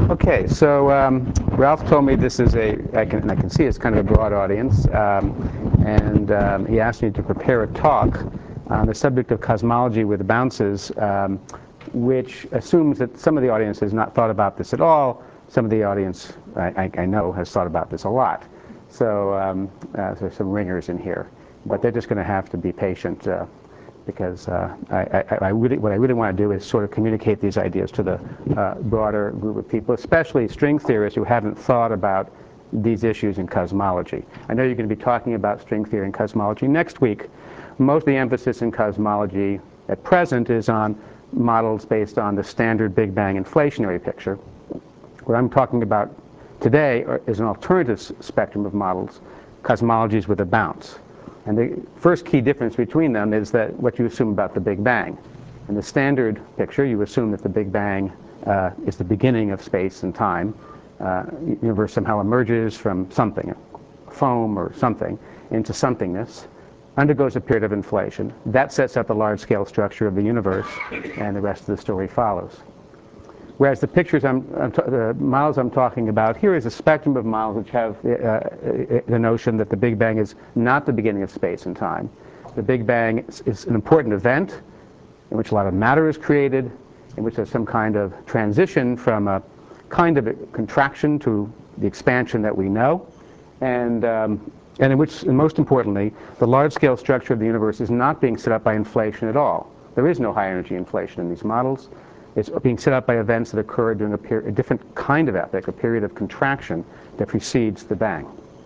Okay, so Ralph told me this is I can see it's kind of a broad audience, and he asked me to prepare a talk on the subject of cosmology with bounces, which assumes that some of the audience has not thought about this at all. Some of the audience, I know, has thought about this a lot. So there's some ringers in here, but they're just going to have to be patient. Because what I really want to do is sort of communicate these ideas to the broader group of people, especially string theorists who haven't thought about these issues in cosmology. I know you're going to be talking about string theory and cosmology next week. Most of the emphasis in cosmology at present is on models based on the standard Big Bang inflationary picture. What I'm talking about today is an alternative spectrum of models, cosmologies with a bounce. And the first key difference between them is that what you assume about the Big Bang. In the standard picture, you assume that the Big Bang is the beginning of space and time. The universe somehow emerges from something, foam or something, into somethingness, undergoes a period of inflation. That sets up the large-scale structure of the universe, and the rest of the story follows. Whereas the pictures, the models I'm talking about here is a spectrum of models which have the notion that the Big Bang is not the beginning of space and time. The Big Bang is an important event in which a lot of matter is created, in which there's some kind of transition from a kind of a contraction to the expansion that we know, and in which, and most importantly, the large-scale structure of the universe is not being set up by inflation at all. There is no high-energy inflation in these models. It's being set up by events that occur during a different kind of epoch, a period of contraction that precedes the bang.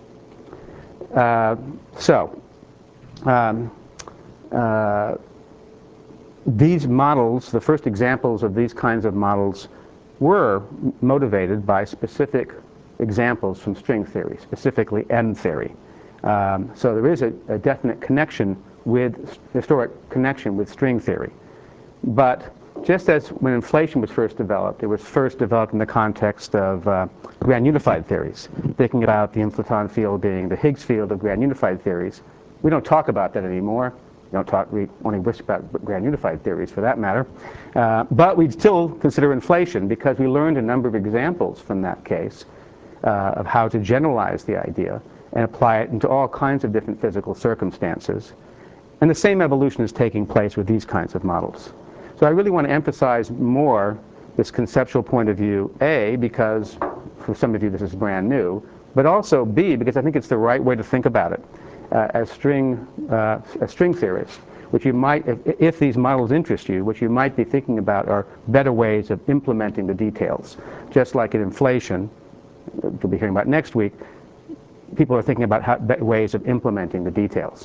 These models, the first examples of these kinds of models, were motivated by specific examples from string theory, specifically M theory. So there is a definite connection with, historic connection with string theory. But just as when inflation was first developed, it was first developed in the context of grand unified theories, thinking about the inflaton field being the Higgs field of grand unified theories. We don't talk about that anymore. We only wish about grand unified theories for that matter. But we still consider inflation because we learned a number of examples from that case of how to generalize the idea and apply it into all kinds of different physical circumstances. And the same evolution is taking place with these kinds of models. So I really want to emphasize more this conceptual point of view, A, because for some of you this is brand new, but also B, because I think it's the right way to think about it as string theorists, which you might, if these models interest you, what you might be thinking about are better ways of implementing the details. Just like in inflation, we'll be hearing about next week, people are thinking about ways of implementing the details.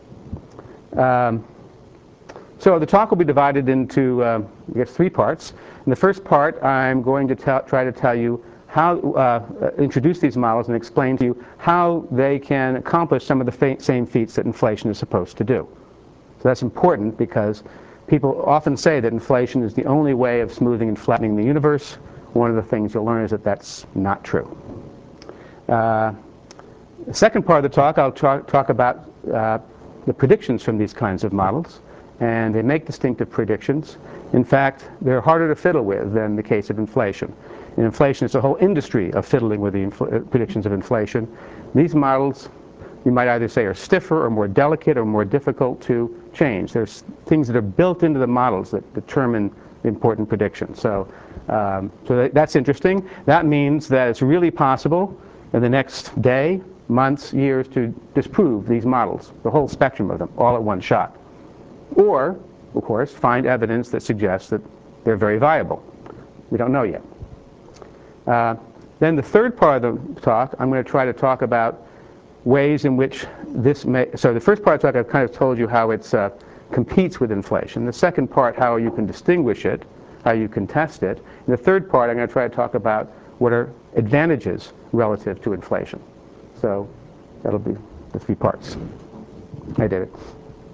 So the talk will be divided into, I guess, 3 parts. In the first part, I'm going to try to tell you how, introduce these models and explain to you how they can accomplish some of the same feats that inflation is supposed to do. So that's important because people often say that inflation is the only way of smoothing and flattening the universe. One of the things you'll learn is that that's not true. The second part of the talk, I'll talk about the predictions from these kinds of models. And they make distinctive predictions. In fact, they're harder to fiddle with than the case of inflation. In inflation, it's a whole industry of fiddling with the predictions of inflation. These models, you might either say, are stiffer or more delicate or more difficult to change. There's things that are built into the models that determine the important predictions. So that's interesting. That means that it's really possible in the next day, months, years to disprove these models, the whole spectrum of them, all at one shot. Or, of course, find evidence that suggests that they're very viable. We don't know yet. Then the third part of the talk, I'm going to try to talk about ways in which this may... So the first part of the talk, I've kind of told you how it competes with inflation. The second part, how you can distinguish it, how you can test it. And the third part, I'm going to try to talk about what are advantages relative to inflation. So that'll be the 3 parts. I did it.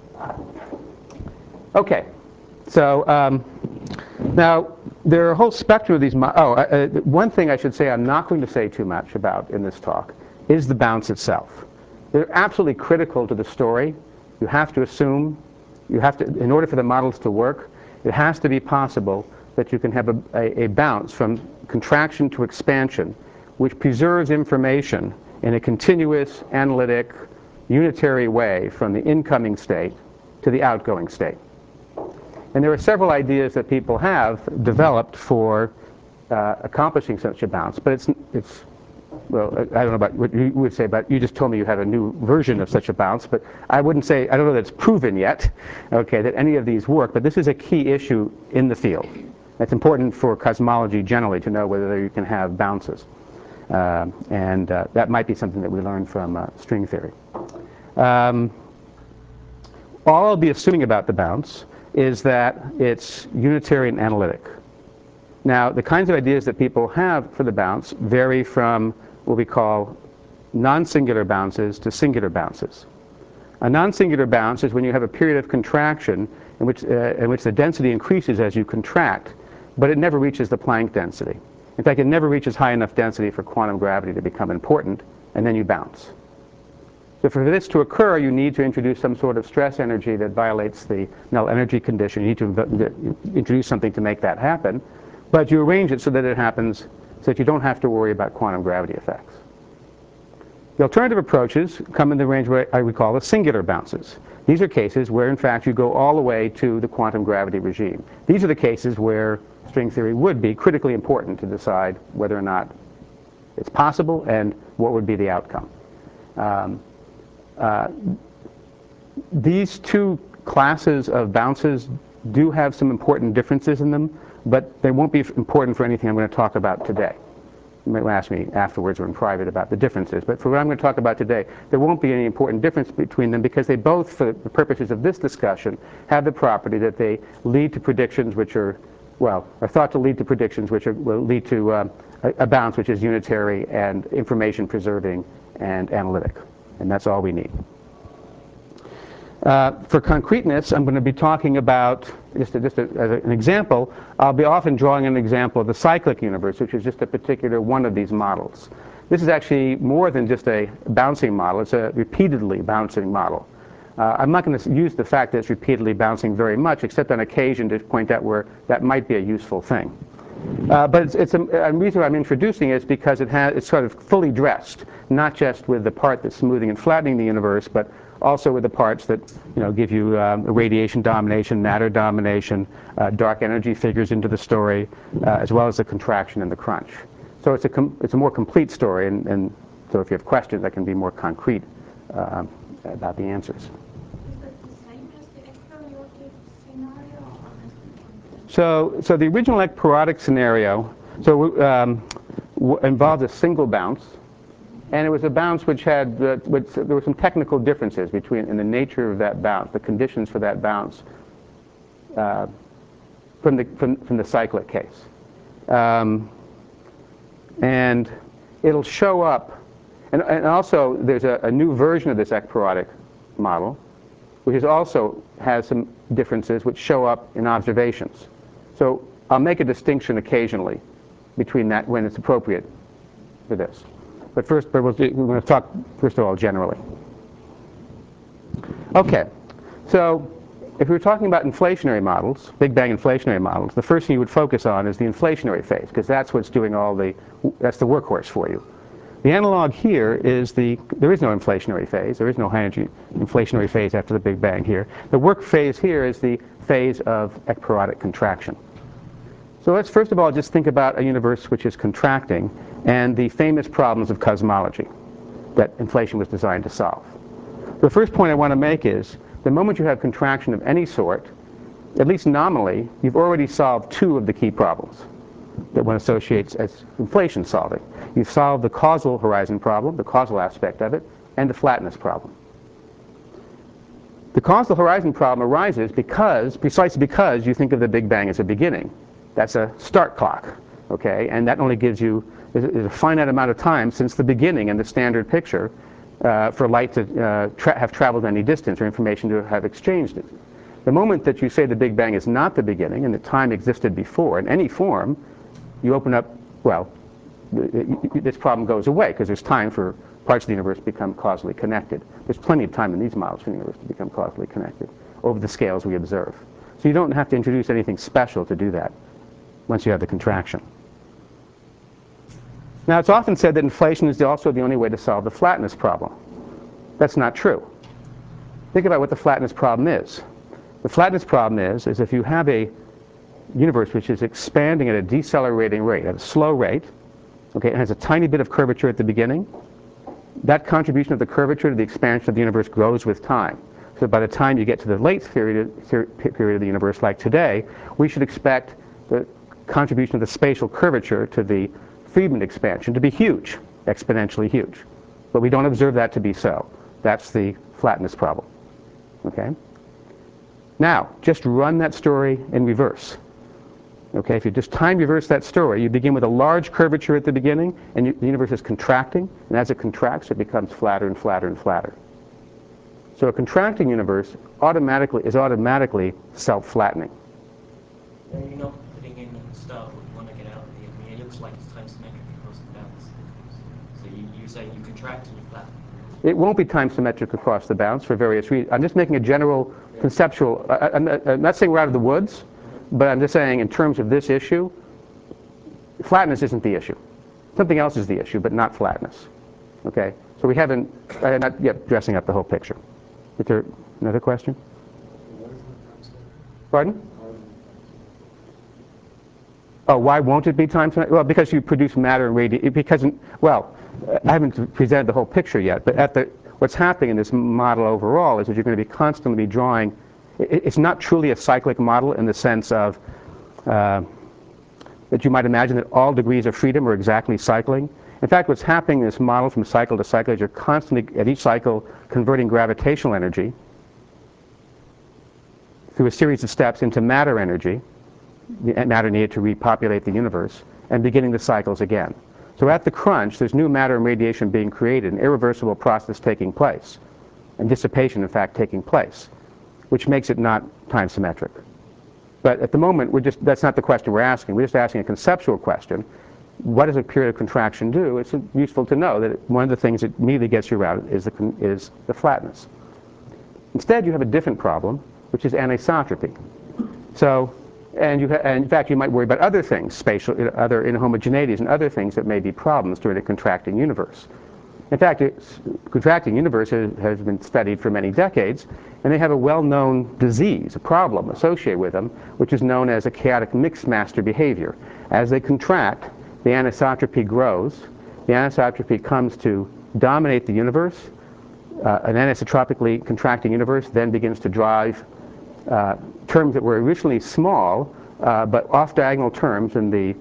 Okay, so now there are a whole spectrum of these. One thing I should say I'm not going to say too much about in this talk is the bounce itself. They're absolutely critical to the story. You have to assume, in order for the models to work, it has to be possible that you can have a bounce from contraction to expansion, which preserves information in a continuous, analytic, unitary way from the incoming state to the outgoing state. And there are several ideas that people have developed for accomplishing such a bounce, but it's well, I don't know about what you would say, but you just told me you had a new version of such a bounce, but I wouldn't say, I don't know that it's proven yet, okay, that any of these work, but this is a key issue in the field. It's important for cosmology generally to know whether you can have bounces. And that might be something that we learn from string theory. All I'll be assuming about the bounce is that it's unitary and analytic. Now, the kinds of ideas that people have for the bounce vary from what we call non-singular bounces to singular bounces. A non-singular bounce is when you have a period of contraction in which the density increases as you contract, but it never reaches the Planck density. In fact, it never reaches high enough density for quantum gravity to become important, and then you bounce. So for this to occur, you need to introduce some sort of stress energy that violates the null energy condition. You need to introduce something to make that happen, but you arrange it so that it happens so that you don't have to worry about quantum gravity effects. The alternative approaches come in the range where I would call the singular bounces. These are cases where, in fact, you go all the way to the quantum gravity regime. These are the cases where string theory would be critically important to decide whether or not it's possible and what would be the outcome. These two classes of bounces do have some important differences in them, but they won't be important for anything I'm going to talk about today. You might ask me afterwards or in private about the differences, but for what I'm going to talk about today, there won't be any important difference between them because they both, for the purposes of this discussion, have the property that they lead to predictions which are, well, are thought to lead to predictions which will lead to a bounce which is unitary and information preserving and analytic. And that's all we need. For concreteness, I'm going to be talking about, as an example, I'll be often drawing an example of the cyclic universe, which is just a particular one of these models. This is actually more than just a bouncing model. It's a repeatedly bouncing model. I'm not going to use the fact that it's repeatedly bouncing very much, except on occasion to point out where that might be a useful thing. But the reason I'm introducing it is because it's sort of fully dressed, not just with the part that's smoothing and flattening the universe, but also with the parts that give you radiation domination, matter domination, dark energy figures into the story, as well as the contraction and the crunch. So it's a more complete story, and so if you have questions, I can be more concrete about the answers. Is that the same as the ekperiodic scenario? So the original ekperiodic scenario involved a single bounce. And it was a bounce which had, there were some technical differences in the nature of that bounce, the conditions for that bounce from the cyclic case. And it'll show up, and also there's a new version of this ekperiodic model, which also has some differences which show up in observations. So I'll make a distinction occasionally between that when it's appropriate for this. But we're going to talk, first of all, generally. Okay, so if we were talking about inflationary models, Big Bang inflationary models, the first thing you would focus on is the inflationary phase, because that's what's doing that's the workhorse for you. The analog here is there is no inflationary phase. There is no high energy inflationary phase after the Big Bang here. The work phase here is the phase of ekperiodic contraction. So let's first of all just think about a universe which is contracting and the famous problems of cosmology that inflation was designed to solve. The first point I want to make is the moment you have contraction of any sort, at least nominally, you've already solved two of the key problems that one associates as inflation solving. You've solved the causal horizon problem, the causal aspect of it, and the flatness problem. The causal horizon problem arises precisely because you think of the Big Bang as a beginning. That's a start clock, okay? And that only gives you a finite amount of time since the beginning in the standard picture for light to have traveled any distance or information to have exchanged it. The moment that you say the Big Bang is not the beginning and that time existed before in any form, you open up, well, this problem goes away because there's time for parts of the universe to become causally connected. There's plenty of time in these models for the universe to become causally connected over the scales we observe. So you don't have to introduce anything special to do that. once you have the contraction. Now, it's often said that inflation is also the only way to solve the flatness problem. That's not true. Think about what the flatness problem is. The flatness problem is if you have a universe which is expanding at a decelerating rate, at a slow rate, okay, it has a tiny bit of curvature at the beginning, that contribution of the curvature to the expansion of the universe grows with time. So by the time you get to the late period of the universe, like today, we should expect the contribution of the spatial curvature to the Friedmann expansion to be huge, exponentially huge. But we don't observe that to be so. That's the flatness problem. Okay? Now, just run that story in reverse. Okay, if you just time reverse that story, you begin with a large curvature at the beginning, and the universe is contracting, and as it contracts, it becomes flatter and flatter and flatter. So a contracting universe is automatically self-flattening. You're not putting in at the start what you want to get out of the end. I mean, it looks like it's time symmetric across the bounds. So you say you contract and you flatten. It won't be time symmetric across the bounds for various reasons. I'm just making a general conceptual, I'm not saying we're out of the woods, but I'm just saying in terms of this issue, flatness isn't the issue. Something else is the issue, but not flatness. Okay? So we haven't, not yet dressing up the whole picture. Is there another question? Pardon? Oh, why won't it be time symmetric? Well, because you produce matter and radiation. Well, I haven't presented the whole picture yet, but what's happening in this model overall is that you're going to be constantly drawing. It's not truly a cyclic model in the sense of that you might imagine that all degrees of freedom are exactly cycling. In fact, what's happening in this model from cycle to cycle is you're constantly, at each cycle, converting gravitational energy through a series of steps into matter energy, matter needed to repopulate the universe, and beginning the cycles again. So at the crunch, there's new matter and radiation being created, an irreversible process taking place, and dissipation, in fact, taking place, which makes it not time symmetric. But at the moment, that's not the question we're asking. We're just asking a conceptual question. What does a period of contraction do? It's useful to know that one of the things that immediately gets you around is the flatness. Instead, you have a different problem, which is anisotropy. So, and in fact, you might worry about other things, other inhomogeneities and other things that may be problems during a contracting universe. In fact, contracting universe has been studied for many decades, and they have a well-known disease, a problem associated with them, which is known as a chaotic mixed master behavior. As they contract, the anisotropy grows. The anisotropy comes to dominate the universe. An anisotropically contracting universe then begins to drive terms that were originally small, but off-diagonal terms in the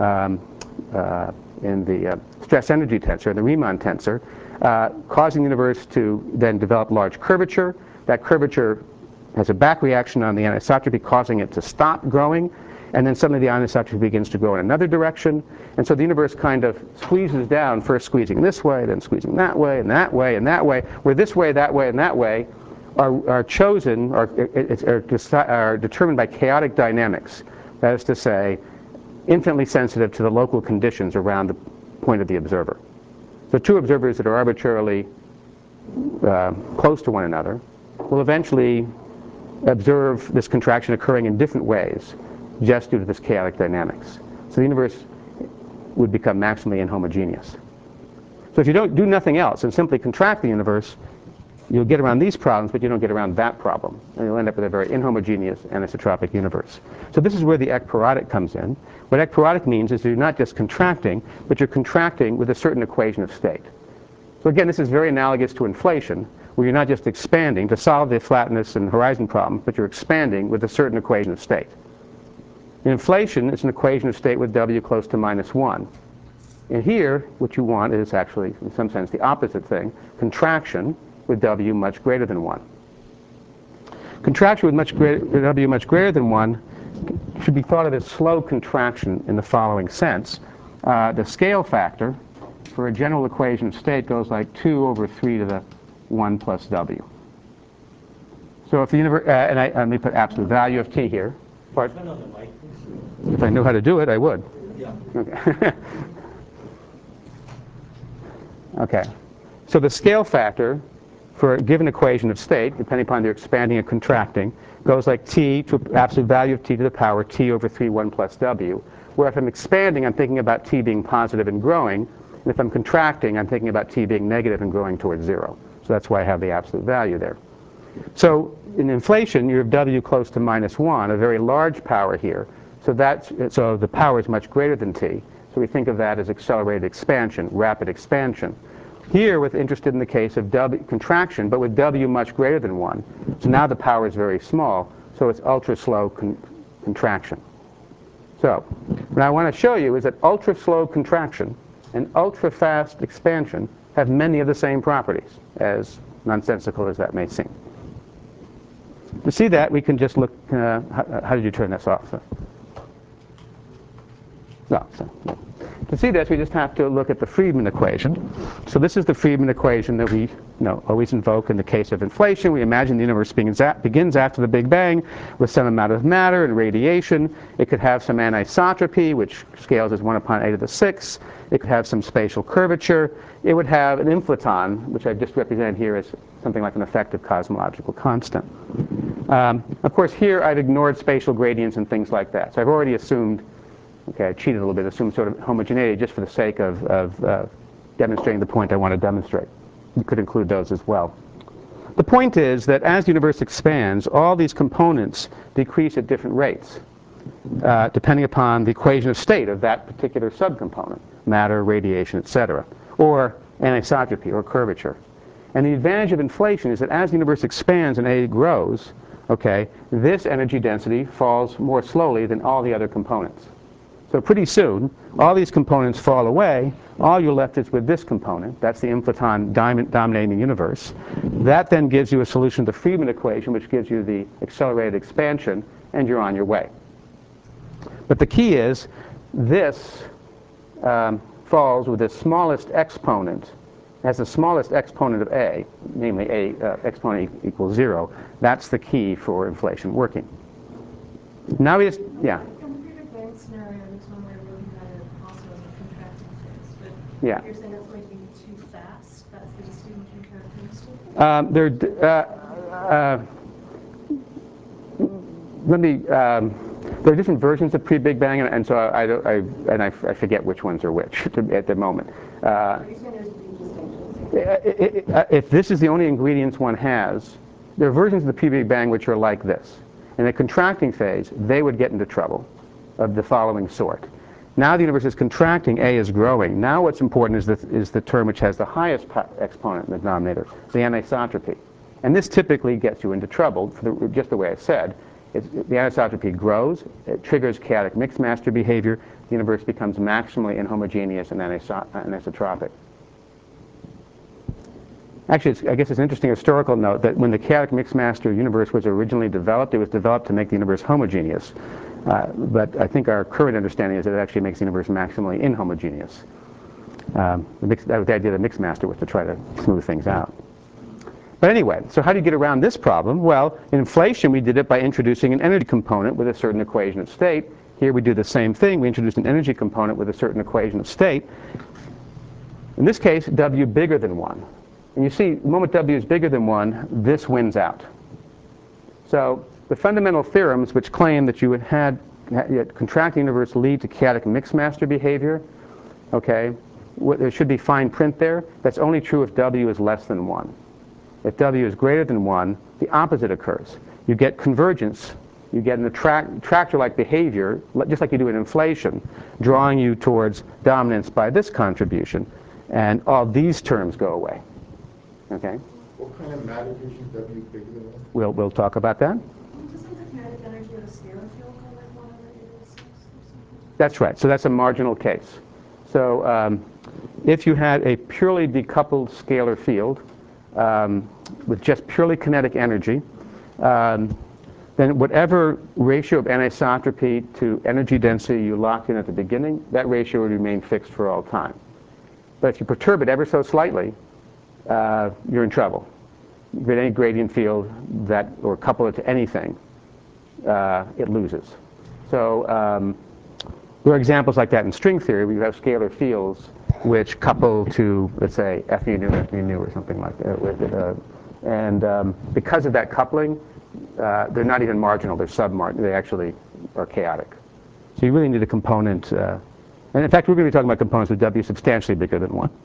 stress energy tensor, the Riemann tensor, causing the universe to then develop large curvature. That curvature has a back reaction on the anisotropy, causing it to stop growing, and then suddenly the anisotropy begins to go in another direction. And so the universe kind of squeezes down, first squeezing this way, then squeezing that way, and that way, and that way, where this way, that way, and that way are chosen, are determined by chaotic dynamics. That is to say, infinitely sensitive to the local conditions around the point of the observer. So two observers that are arbitrarily close to one another will eventually observe this contraction occurring in different ways just due to this chaotic dynamics. So the universe would become maximally inhomogeneous. So if you don't do nothing else and simply contract the universe, you'll get around these problems, but you don't get around that problem. And you'll end up with a very inhomogeneous anisotropic universe. So this is where the ekpyrotic comes in. What ekpyrotic means is that you're not just contracting, but you're contracting with a certain equation of state. So again, this is very analogous to inflation, where you're not just expanding to solve the flatness and horizon problem, but you're expanding with a certain equation of state. In inflation, it's an equation of state with W close to -1. And here, what you want is actually, in some sense, the opposite thing, contraction with W much greater than 1. Contraction with W much greater than 1 should be thought of as slow contraction in the following sense. The scale factor for a general equation of state goes like 2 over 3 to the 1 plus W. So if the universe, and let me put absolute value of t here. If I knew how to do it, I would. Yeah. Okay. Okay. So the scale factor for a given equation of state, depending upon their expanding and contracting, goes like t to absolute value of t to the power t over 3 1 plus w, where if I'm expanding, I'm thinking about T being positive and growing, and if I'm contracting, I'm thinking about T being negative and growing towards 0. So that's why I have the absolute value there. So in inflation, you have W close to -1, a very large power here. So the power is much greater than T. So we think of that as accelerated expansion, rapid expansion. Here, we're interested in the case of W contraction, but with W much greater than 1. So now the power is very small, so it's ultra-slow contraction. So what I want to show you is that ultra-slow contraction and ultra-fast expansion have many of the same properties, as nonsensical as that may seem. To see that, we can just look, how did you turn this off? To see this, we just have to look at the Friedmann equation. So this is the Friedmann equation that we always invoke in the case of inflation. We imagine the universe begins after the Big Bang with some amount of matter and radiation. It could have some anisotropy, which scales as 1/8⁶. It could have some spatial curvature. It would have an inflaton, which I've just represented here as something like an effective cosmological constant. Of course, here I've ignored spatial gradients and things like that. So I've already assumed, okay, I cheated a little bit, assumed sort of homogeneity just for the sake of demonstrating the point I want to demonstrate. You could include those as well. The point is that as the universe expands, all these components decrease at different rates, depending upon the equation of state of that particular subcomponent, matter, radiation, etc., or anisotropy or curvature. And the advantage of inflation is that as the universe expands and A grows, okay, this energy density falls more slowly than all the other components. So pretty soon, all these components fall away. All you're left is with this component. That's the inflaton dominating the universe. That then gives you a solution to the Friedmann equation, which gives you the accelerated expansion, and you're on your way. But the key is this falls with the smallest exponent, has the smallest exponent of A, namely A exponent equals 0. That's the key for inflation working. Now we just, yeah. Scenario, there's one way of looking at it also as a contracting phase, but yeah. You're saying it's going to be too fast? That's the distinguishing characteristic? There are different versions of pre-Big Bang, and so I forget which ones are which at the moment. Are you saying there's big distinctions? If this is the only ingredients one has, there are versions of the pre-Big Bang which are like this. In the contracting phase, they would get into trouble of the following sort. Now the universe is contracting, A is growing. Now what's important is the term which has the highest exponent in the denominator, the anisotropy. And this typically gets you into trouble, for just the way I said. The anisotropy grows, it triggers chaotic mixed-master behavior, the universe becomes maximally inhomogeneous and anisotropic. Actually, I guess it's an interesting historical note that when the chaotic mixed-master universe was originally developed, it was developed to make the universe homogeneous. But I think our current understanding is that it actually makes the universe maximally inhomogeneous. The idea of the mixed master was to try to smooth things out. But anyway, so how do you get around this problem? Well, in inflation, we did it by introducing an energy component with a certain equation of state. Here we do the same thing. We introduce an energy component with a certain equation of state. In this case, W bigger than 1. And you see, the moment W is bigger than 1, this wins out. So the fundamental theorems which claim that you would had contracting universe lead to chaotic mixed-master behavior, okay, there should be fine print there. That's only true if W is less than 1. If W is greater than 1, the opposite occurs. You get convergence. You get an attractor-like behavior, just like you do in inflation, drawing you towards dominance by this contribution, and all these terms go away. Okay? What kind of matter gives you W bigger than 1? We'll talk about that. Doesn't the kinetic energy of a scalar field go like 1/6 or something? That's right. So that's a marginal case. So if you had a purely decoupled scalar field with just purely kinetic energy, then whatever ratio of anisotropy to energy density you locked in at the beginning, that ratio would remain fixed for all time. But if you perturb it ever so slightly, you're in trouble. With any gradient field that, or couple it to anything, it loses. So there are examples like that in string theory where you have scalar fields which couple to, let's say, F mu nu or something like that. And because of that coupling, they're not even marginal, they're submarginal. They actually are chaotic. So you really need a component. And in fact, we're going to be talking about components with W substantially bigger than 1.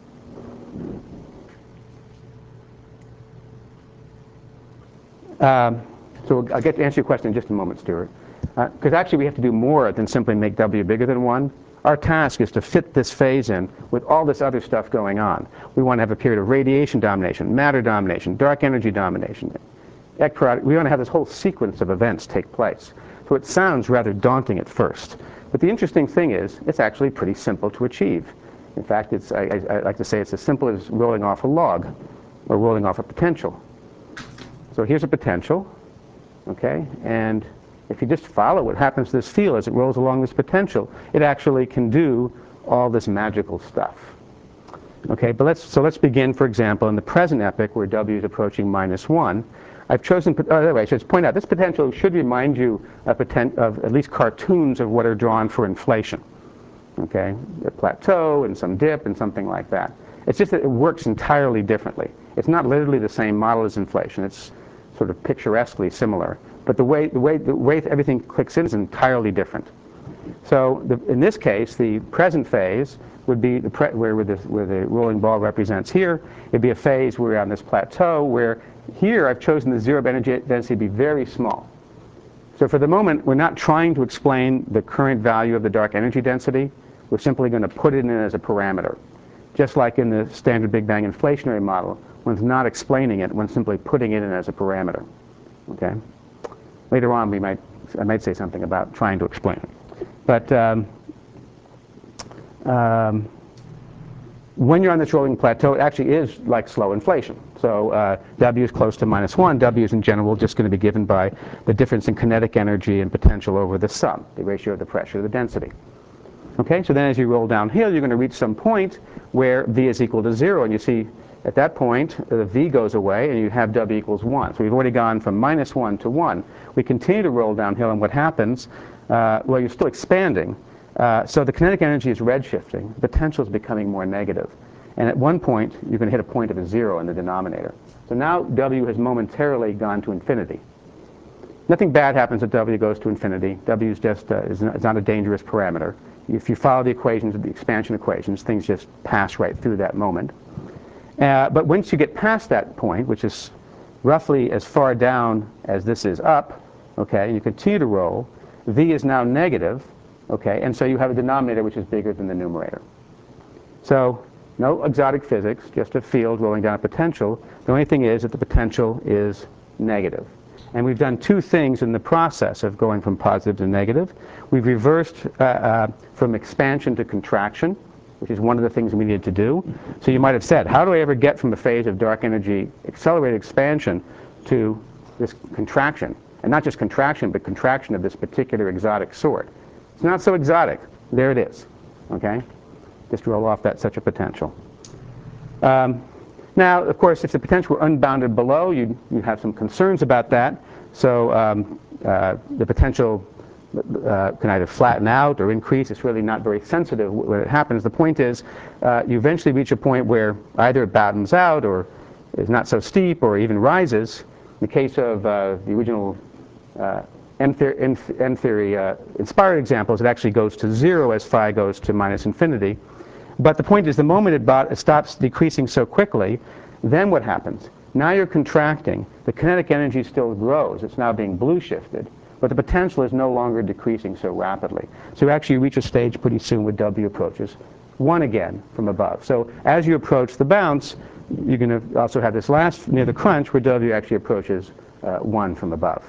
So I'll get to answer your question in just a moment, Stuart. Because actually we have to do more than simply make W bigger than 1. Our task is to fit this phase in with all this other stuff going on. We want to have a period of radiation domination, matter domination, dark energy domination. We want to have this whole sequence of events take place. So it sounds rather daunting at first. But the interesting thing is, it's actually pretty simple to achieve. In fact, I like to say it's as simple as rolling off a log or rolling off a potential. So here's a potential, okay? And if you just follow what happens to this field as it rolls along this potential, it actually can do all this magical stuff. Okay, but let's begin, for example, in the present epoch where W is approaching -1. I've chosen, anyway, I should point out, this potential should remind you of at least cartoons of what are drawn for inflation. Okay, a plateau and some dip and something like that. It's just that it works entirely differently. It's not literally the same model as inflation. It's sort of picturesquely similar. But the way everything clicks in is entirely different. So in this case, the present phase would be where the rolling ball represents here. It'd be a phase where we're on this plateau where here I've chosen the zero energy density to be very small. So for the moment, we're not trying to explain the current value of the dark energy density. We're simply going to put it in as a parameter. Just like in the standard Big Bang inflationary model, one's not explaining it, one's simply putting it in as a parameter. Okay? Later on, I might say something about trying to explain it. But when you're on this rolling plateau, it actually is like slow inflation. So W is close to -1. W is in general just going to be given by the difference in kinetic energy and potential over the sum, the ratio of the pressure to the density. Okay, so then as you roll downhill, you're going to reach some point where V is equal to 0, and you see at that point the V goes away and you have W equals 1. So we've already gone from -1 to 1. We continue to roll downhill, and what happens? Well, you're still expanding. So the kinetic energy is redshifting. The potential is becoming more negative. And at one point, you're going to hit a point of a 0 in the denominator. So now W has momentarily gone to infinity. Nothing bad happens if W goes to infinity. W is just is not a dangerous parameter. If you follow the equations, the expansion equations, things just pass right through that moment. But once you get past that point, which is roughly as far down as this is up, okay, and you continue to roll, V is now negative, okay, and so you have a denominator which is bigger than the numerator. So no exotic physics, just a field rolling down a potential. The only thing is that the potential is negative. And we've done two things in the process of going from positive to negative. We've reversed from expansion to contraction, which is one of the things we needed to do. So you might have said, how do I ever get from a phase of dark energy accelerated expansion to this contraction? And not just contraction, but contraction of this particular exotic sort. It's not so exotic. There it is. Okay? Just roll off that such a potential. Now, of course, if the potential were unbounded below, you'd have some concerns about that. So the potential can either flatten out or increase. It's really not very sensitive when it happens. The point is, you eventually reach a point where either it bottoms out or is not so steep or even rises. In the case of the original M-theory inspired examples, it actually goes to 0 as phi goes to -infinity. But the point is, the moment it stops decreasing so quickly, then what happens? Now you're contracting. The kinetic energy still grows. It's now being blue shifted. But the potential is no longer decreasing so rapidly. So you actually reach a stage pretty soon where W approaches 1 again from above. So as you approach the bounce, you're going to also have this last near the crunch where W actually approaches 1 from above.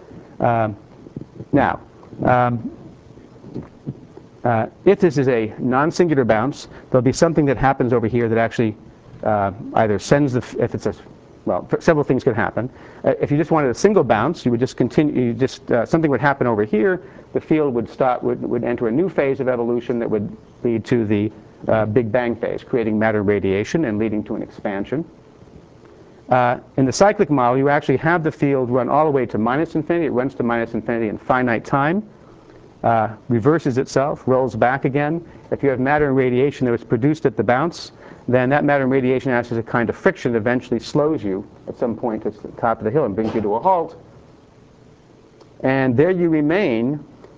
If this is a non-singular bounce, there'll be something that happens over here that actually either sends if it's a, well, several things could happen. If you just wanted a single bounce, you would just continue, something would happen over here, the field would stop, would enter a new phase of evolution that would lead to the Big Bang phase, creating matter radiation and leading to an expansion. In the cyclic model, you actually have the field run all the way to -infinity. It runs to -infinity in finite time. Reverses itself, rolls back again. If you have matter and radiation that was produced at the bounce, then that matter and radiation acts as a kind of friction that eventually slows you at some point at the top of the hill and brings you to a halt. And there you remain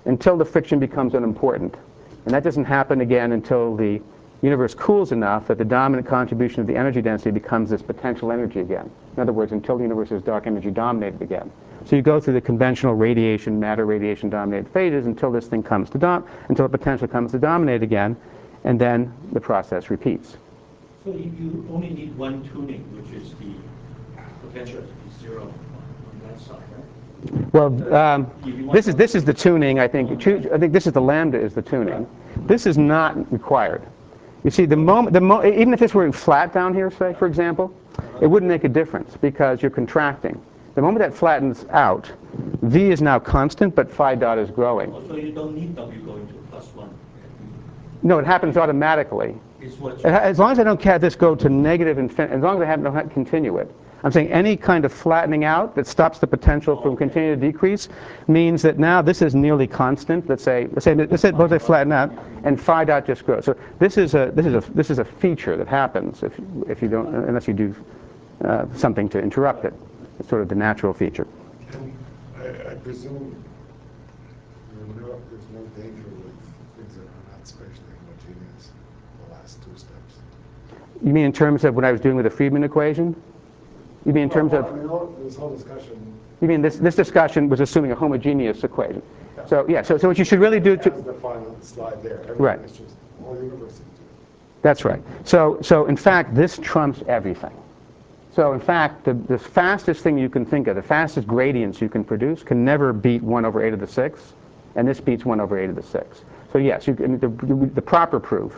until the friction becomes unimportant. And that doesn't happen again until the universe cools enough that the dominant contribution of the energy density becomes this potential energy again. In other words, until the universe is dark energy dominated again. So you go through the conventional radiation, matter radiation dominated phases until this thing comes to until the potential comes to dominate again, and then the process repeats. So you only need one tuning, which is the potential to be zero on that side, right? Well, this is the tuning. I think this is the lambda is the tuning. This is not required. You see, even if this were flat down here, say, for example, it wouldn't make a difference because you're contracting. The moment that flattens out, V is now constant, but phi dot is growing. So you don't need W going to +1. No, it happens automatically. As long as I don't have this go to negative infinity, as long as I don't continue it. I'm saying any kind of flattening out that stops the potential from continuing to decrease means that now this is nearly constant. Let's say both they flatten out, and phi dot just grows. So this is a feature that happens if you don't, unless you do something to interrupt it. It's sort of the natural feature. I presume there's no danger with things that are not spatially homogeneous. The last two steps. You mean in terms of what I was doing with the Friedmann equation? You mean in terms of? This whole discussion. You mean this discussion was assuming a homogeneous equation? Yeah. So yeah. So what you should really do to. As defined on the slide there. Right. It's just all universities do. That's right. So in fact, this trumps everything. So in fact, the fastest thing you can think of, the fastest gradients you can produce, can never beat 1 over 8 to the 6, and this beats 1 over 8 to the 6. So yes, the proper proof.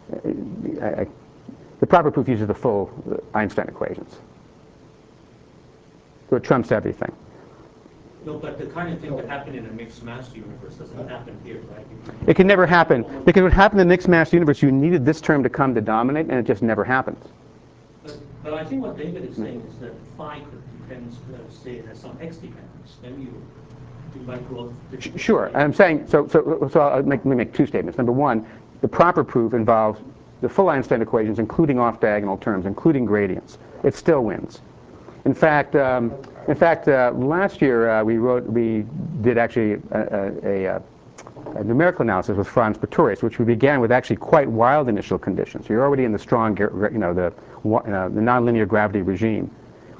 The proper proof uses the full Einstein equations. So it trumps everything. No, but the kind of thing that happened in a mixed mass universe doesn't happen here, right? It can never happen. Because what happened in the mixed mass universe, you needed this term to come to dominate, and it just never happens. But I think what David is saying is that phi could depend, say, it has some x dependence. Then you might grow. Sure. I'm saying, so let me make two statements. Number one, the proper proof involves the full Einstein equations, including off-diagonal terms, including gradients. It still wins. In fact, last year we did actually a numerical analysis with Franz Pretorius, which we began with actually quite wild initial conditions. So you're already in the strong, the nonlinear gravity regime.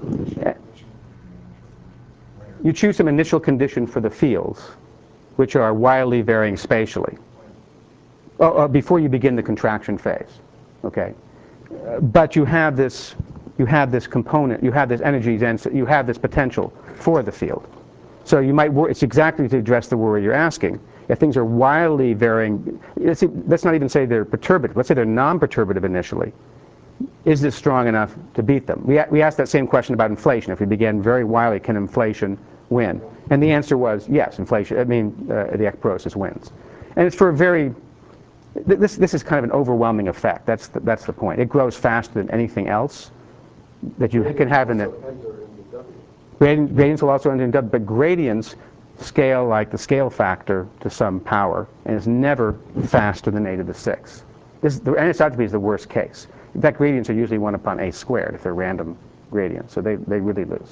You choose some initial condition for the fields, which are wildly varying spatially, before you begin the contraction phase. Okay, but you have this component, you have this energy density, you have this potential for the field. So you might it's exactly to address the worry you're asking. If things are wildly varying, let's not even say they're perturbative. Let's say they're non-perturbative initially. Is this strong enough to beat them? We asked that same question about inflation. If we begin very wildly, can inflation win? And the answer was yes. Inflation. The Eck process wins, and it's for a very. This is kind of an overwhelming effect. That's the point. It grows faster than anything else that you can have in the. Gradients will also enter in W, but gradients scale like the scale factor to some power, and it's never faster than 8 to the 6. The anisotropy is the worst case. In fact, gradients are usually 1 upon a squared if they're random gradients, so they really lose.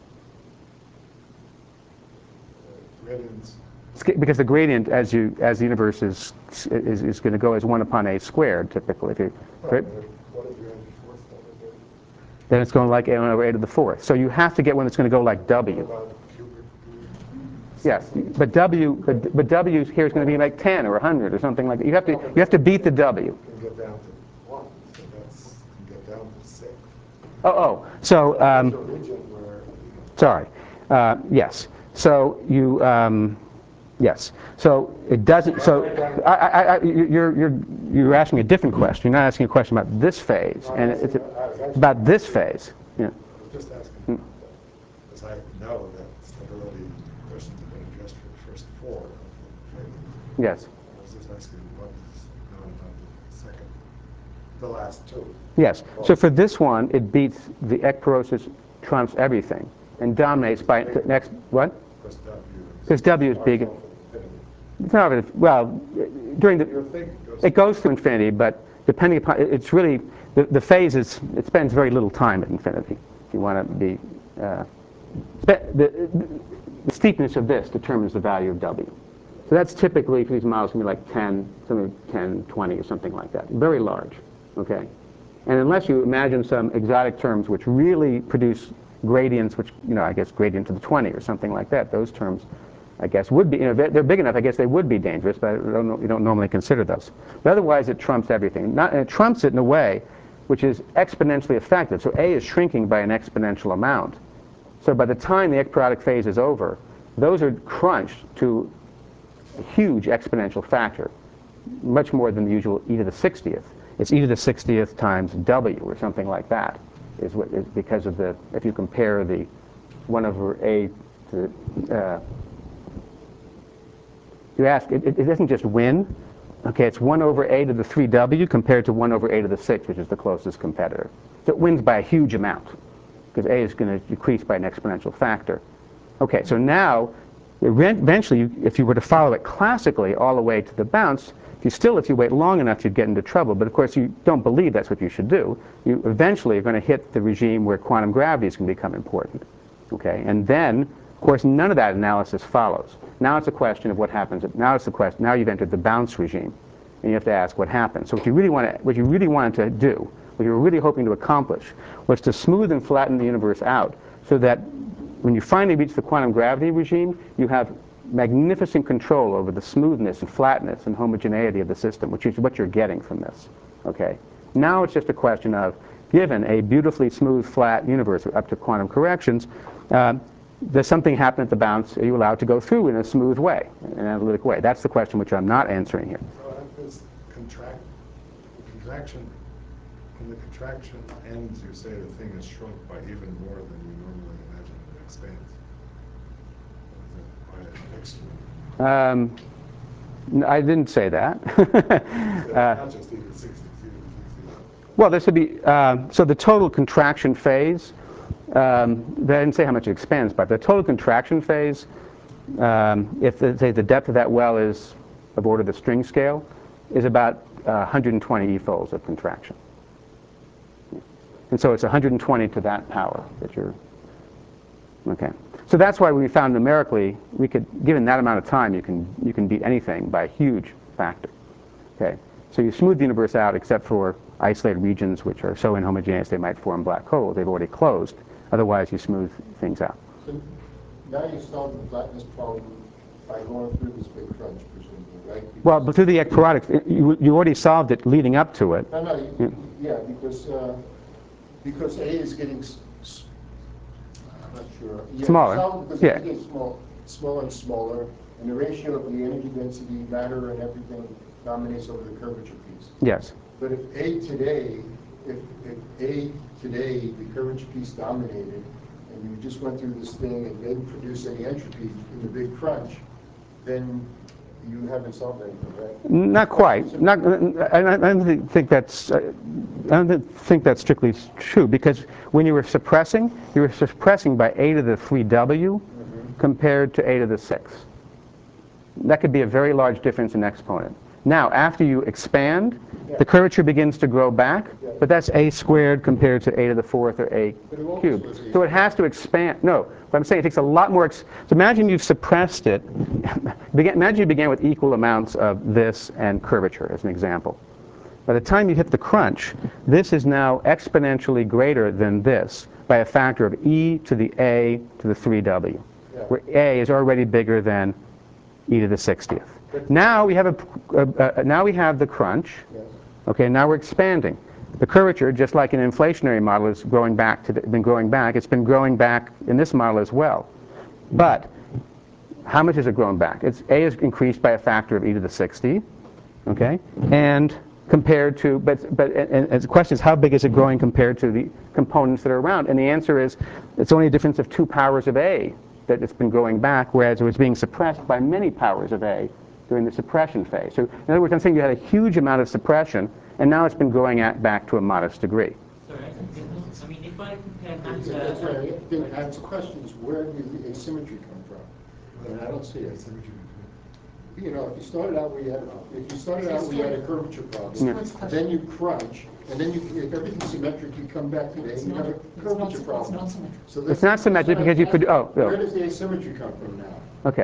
Gradients. Because the gradient, as the universe is going to go as 1 upon a squared typically. What if you're in the fourth level? Then it's going like 1 over 8 to the 4th. So you have to get one that's going to go like W. Yes, but W here is going to be like 10 or 100 or something like that. You have to beat the W. You can get down to 1, so that's you can get down to 6. So There's a region where. sorry. Yes. So you. Yes. So it doesn't. So you're asking a different question. You're not asking a question about this phase, and it's about this phase. Yeah. I was just asking because I know that stability questions have been addressed for the first 4 of the phases. Yes. I was just asking what is known about the last 2. Yes. So for this one, it beats the Eck process, trumps everything, and dominates by the next what? Because W is big. It's not, well, during it goes through infinity, but depending upon, it's really, the phase is, it spends very little time at infinity. If you want to be, the steepness of this determines the value of W. So that's typically, for these models, going to be like 10, something 10, 20, or something like that. Very large, okay? And unless you imagine some exotic terms which really produce gradients, which, I guess gradient to the 20 or something like that, those terms, I guess, would be, they're big enough, I guess they would be dangerous, but you don't normally consider those. But otherwise, it trumps everything. And it trumps it in a way which is exponentially effective. So A is shrinking by an exponential amount. So by the time the ekperiodic phase is over, those are crunched to a huge exponential factor, much more than the usual e to the 60th. It's e to the 60th times w, or something like that, is because of the, if you compare the 1 over a to, you ask, it isn't just win. Okay, it's 1 over a to the 3w compared to 1 over a to the 6, which is the closest competitor. So it wins by a huge amount, because a is going to decrease by an exponential factor. Okay, so now, eventually, if you were to follow it classically all the way to the bounce, if you wait long enough, you'd get into trouble. But of course, you don't believe that's what you should do. You eventually are going to hit the regime where quantum gravity is going to become important. Okay, and then, of course, none of that analysis follows. Now it's a question of what happens. Now you've entered the bounce regime, and you have to ask what happens. So what you really wanted to do, what you were really hoping to accomplish, was to smooth and flatten the universe out, so that when you finally reach the quantum gravity regime, you have magnificent control over the smoothness and flatness and homogeneity of the system, which is what you're getting from this. Okay. Now it's just a question of, given a beautifully smooth, flat universe up to quantum corrections, does something happen at the bounce? Are you allowed to go through in a smooth way, in an analytic way? That's the question which I'm not answering here. So this contraction, when the contraction ends, you say the thing is shrunk by even more than you normally imagine it expands. I didn't say that. Not just even 60. Well, this would be, so the total contraction phase, I didn't say how much it expands, but the total contraction phase, if say the depth of that well is of order the string scale, is about 120 e-folds of contraction. And so it's 120 to that power that you're, okay. So that's why we found numerically, given that amount of time, you can beat anything by a huge factor. Okay. So you smooth the universe out except for isolated regions which are so inhomogeneous they might form black holes. They've already closed. Otherwise, you smooth things out. So now you solve the flatness problem by going through this big crunch, presumably, right? Because well, but through the ekperiodic, you already solved it leading up to it. No, yeah, because A is getting, I'm not sure. Yeah, smaller. Because Yeah. it's getting smaller and smaller, and the ratio of the energy density, matter, and everything dominates over the curvature piece. Yes. But if A today, the curvature piece dominated, and you just went through this thing and didn't produce any entropy in the big crunch, then you haven't solved anything, right? Not quite. I don't think that's strictly true, because when you were suppressing by a to the 3w compared to a to the 6. That could be a very large difference in exponent. Now, after you expand, the curvature begins to grow back, but that's a squared compared to a to the 4th or a cubed. So it has to expand. No, but I'm saying it takes a lot more. So imagine you've suppressed it. Imagine you began with equal amounts of this and curvature, as an example. By the time you hit the crunch, this is now exponentially greater than this by a factor of e to the a to the 3w, where a is already bigger than e to the 60th. Now we have the crunch. Okay, now we're expanding. The curvature, just like an inflationary model, is growing back. It's been growing back in this model as well. But how much has it grown back? A is increased by a factor of e to the 60. Okay, and compared to, and the question is, how big is it growing compared to the components that are around? And the answer is, it's only a difference of 2 powers of a that it's been growing back, whereas it was being suppressed by many powers of a during the suppression phase. So in other words, I'm saying you had a huge amount of suppression, and now it's been growing back to a modest degree. Sorry, I mean, if I compare That's matter... right. I think Hans' question is, where did the asymmetry come from? And I don't see it. You know, if you started out where you had a curvature problem, then you crunch, and then if everything's symmetric, you come back to the you have a curvature problem. It's not symmetric. So It's not symmetric because you could. Where does the asymmetry come from now? Okay.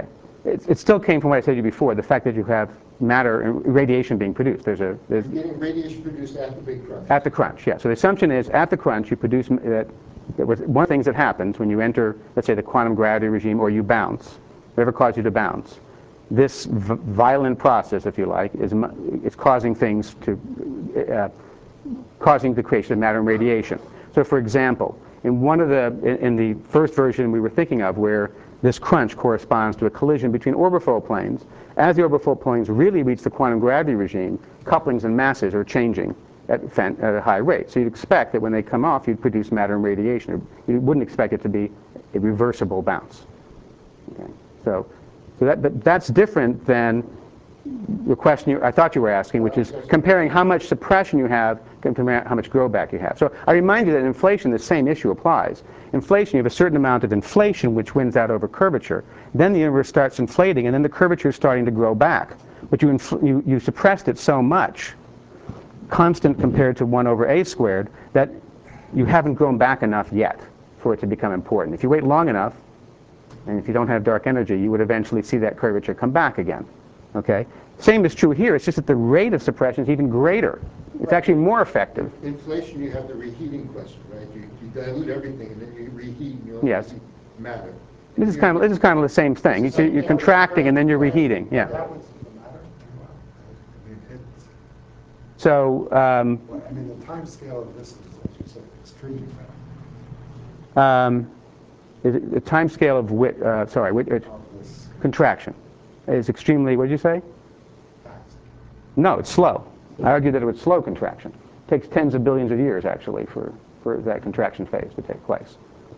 it still came from what I said to you before, the fact that you have matter and radiation being produced. There's Getting radiation produced at the big crunch. at the crunch, yeah. So the assumption is at the crunch you produce that one of the things that happens when you enter, let's say, the quantum gravity regime, or you bounce, whatever caused you to bounce. This violent process, if you like, is causing things to causing the creation of matter and radiation. So, for example, in the first version we were thinking of, where this crunch corresponds to a collision between orbifold planes, as the orbifold planes really reach the quantum gravity regime, couplings and masses are changing at a high rate. So you'd expect that when they come off, you'd produce matter and radiation. You wouldn't expect it to be a reversible bounce. Okay? But that's different than the question I thought you were asking, which is comparing how much suppression you have compared to how much growback you have. So I remind you that in inflation, the same issue applies. Inflation, you have a certain amount of inflation which wins out over curvature. Then the universe starts inflating, and then the curvature is starting to grow back. But you suppressed it so much, constant compared to 1 over a squared, that you haven't grown back enough yet for it to become important. If you wait long enough, and if you don't have dark energy, you would eventually see that curvature come back again. Okay? Same is true here. It's just that the rate of suppression is even greater. It's actually more effective. Inflation, you have the reheating question, right? You dilute everything, and then you reheat, and you only Yes. see matter. This is kind of the same thing. You're contracting, and then you're reheating. Yeah. That was the matter? Wow. I mean, it's, So, I mean, the time scale of this is, as you said, extremely fast. the time scale of Of this contraction is extremely, what did you say? fast. No, it's slow. I argued that it was slow contraction. It takes tens of billions of years, actually, for that contraction phase to take place.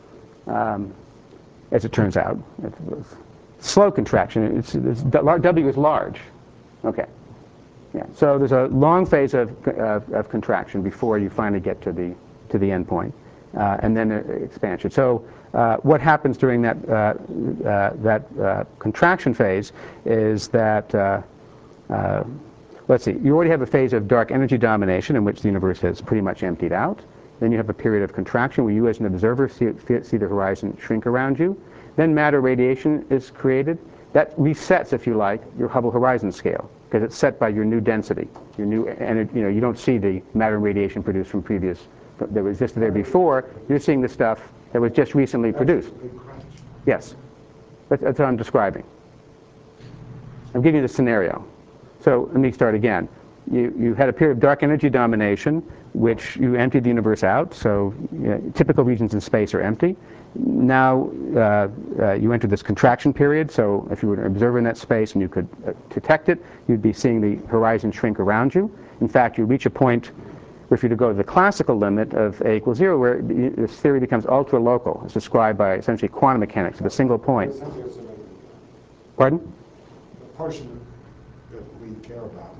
As it turns out. Slow contraction, W is large. Okay. Yeah. So there's a long phase of contraction before you finally get to the end point, and then expansion. So what happens during that contraction phase is that let's see, you already have a phase of dark energy domination in which the universe has pretty much emptied out. Then you have a period of contraction where you as an observer see the horizon shrink around you. Then matter radiation is created. That resets, if you like, your Hubble horizon scale, because it's set by your new density, your new energy. You don't see the matter and radiation produced from previous, that existed there before. You're seeing the stuff that was just recently produced. That's a big crunch. Yes. That's what I'm describing. I'm giving you the scenario. So let me start again. You had a period of dark energy domination, which you emptied the universe out. So typical regions in space are empty. Now you enter this contraction period. So if you were an observer in that space and you could detect it, you'd be seeing the horizon shrink around you. In fact, you reach a point where if you were to go to the classical limit of a equals 0, where this theory becomes ultra-local. It's described by essentially quantum mechanics at a single point. Pardon? The portion that we care about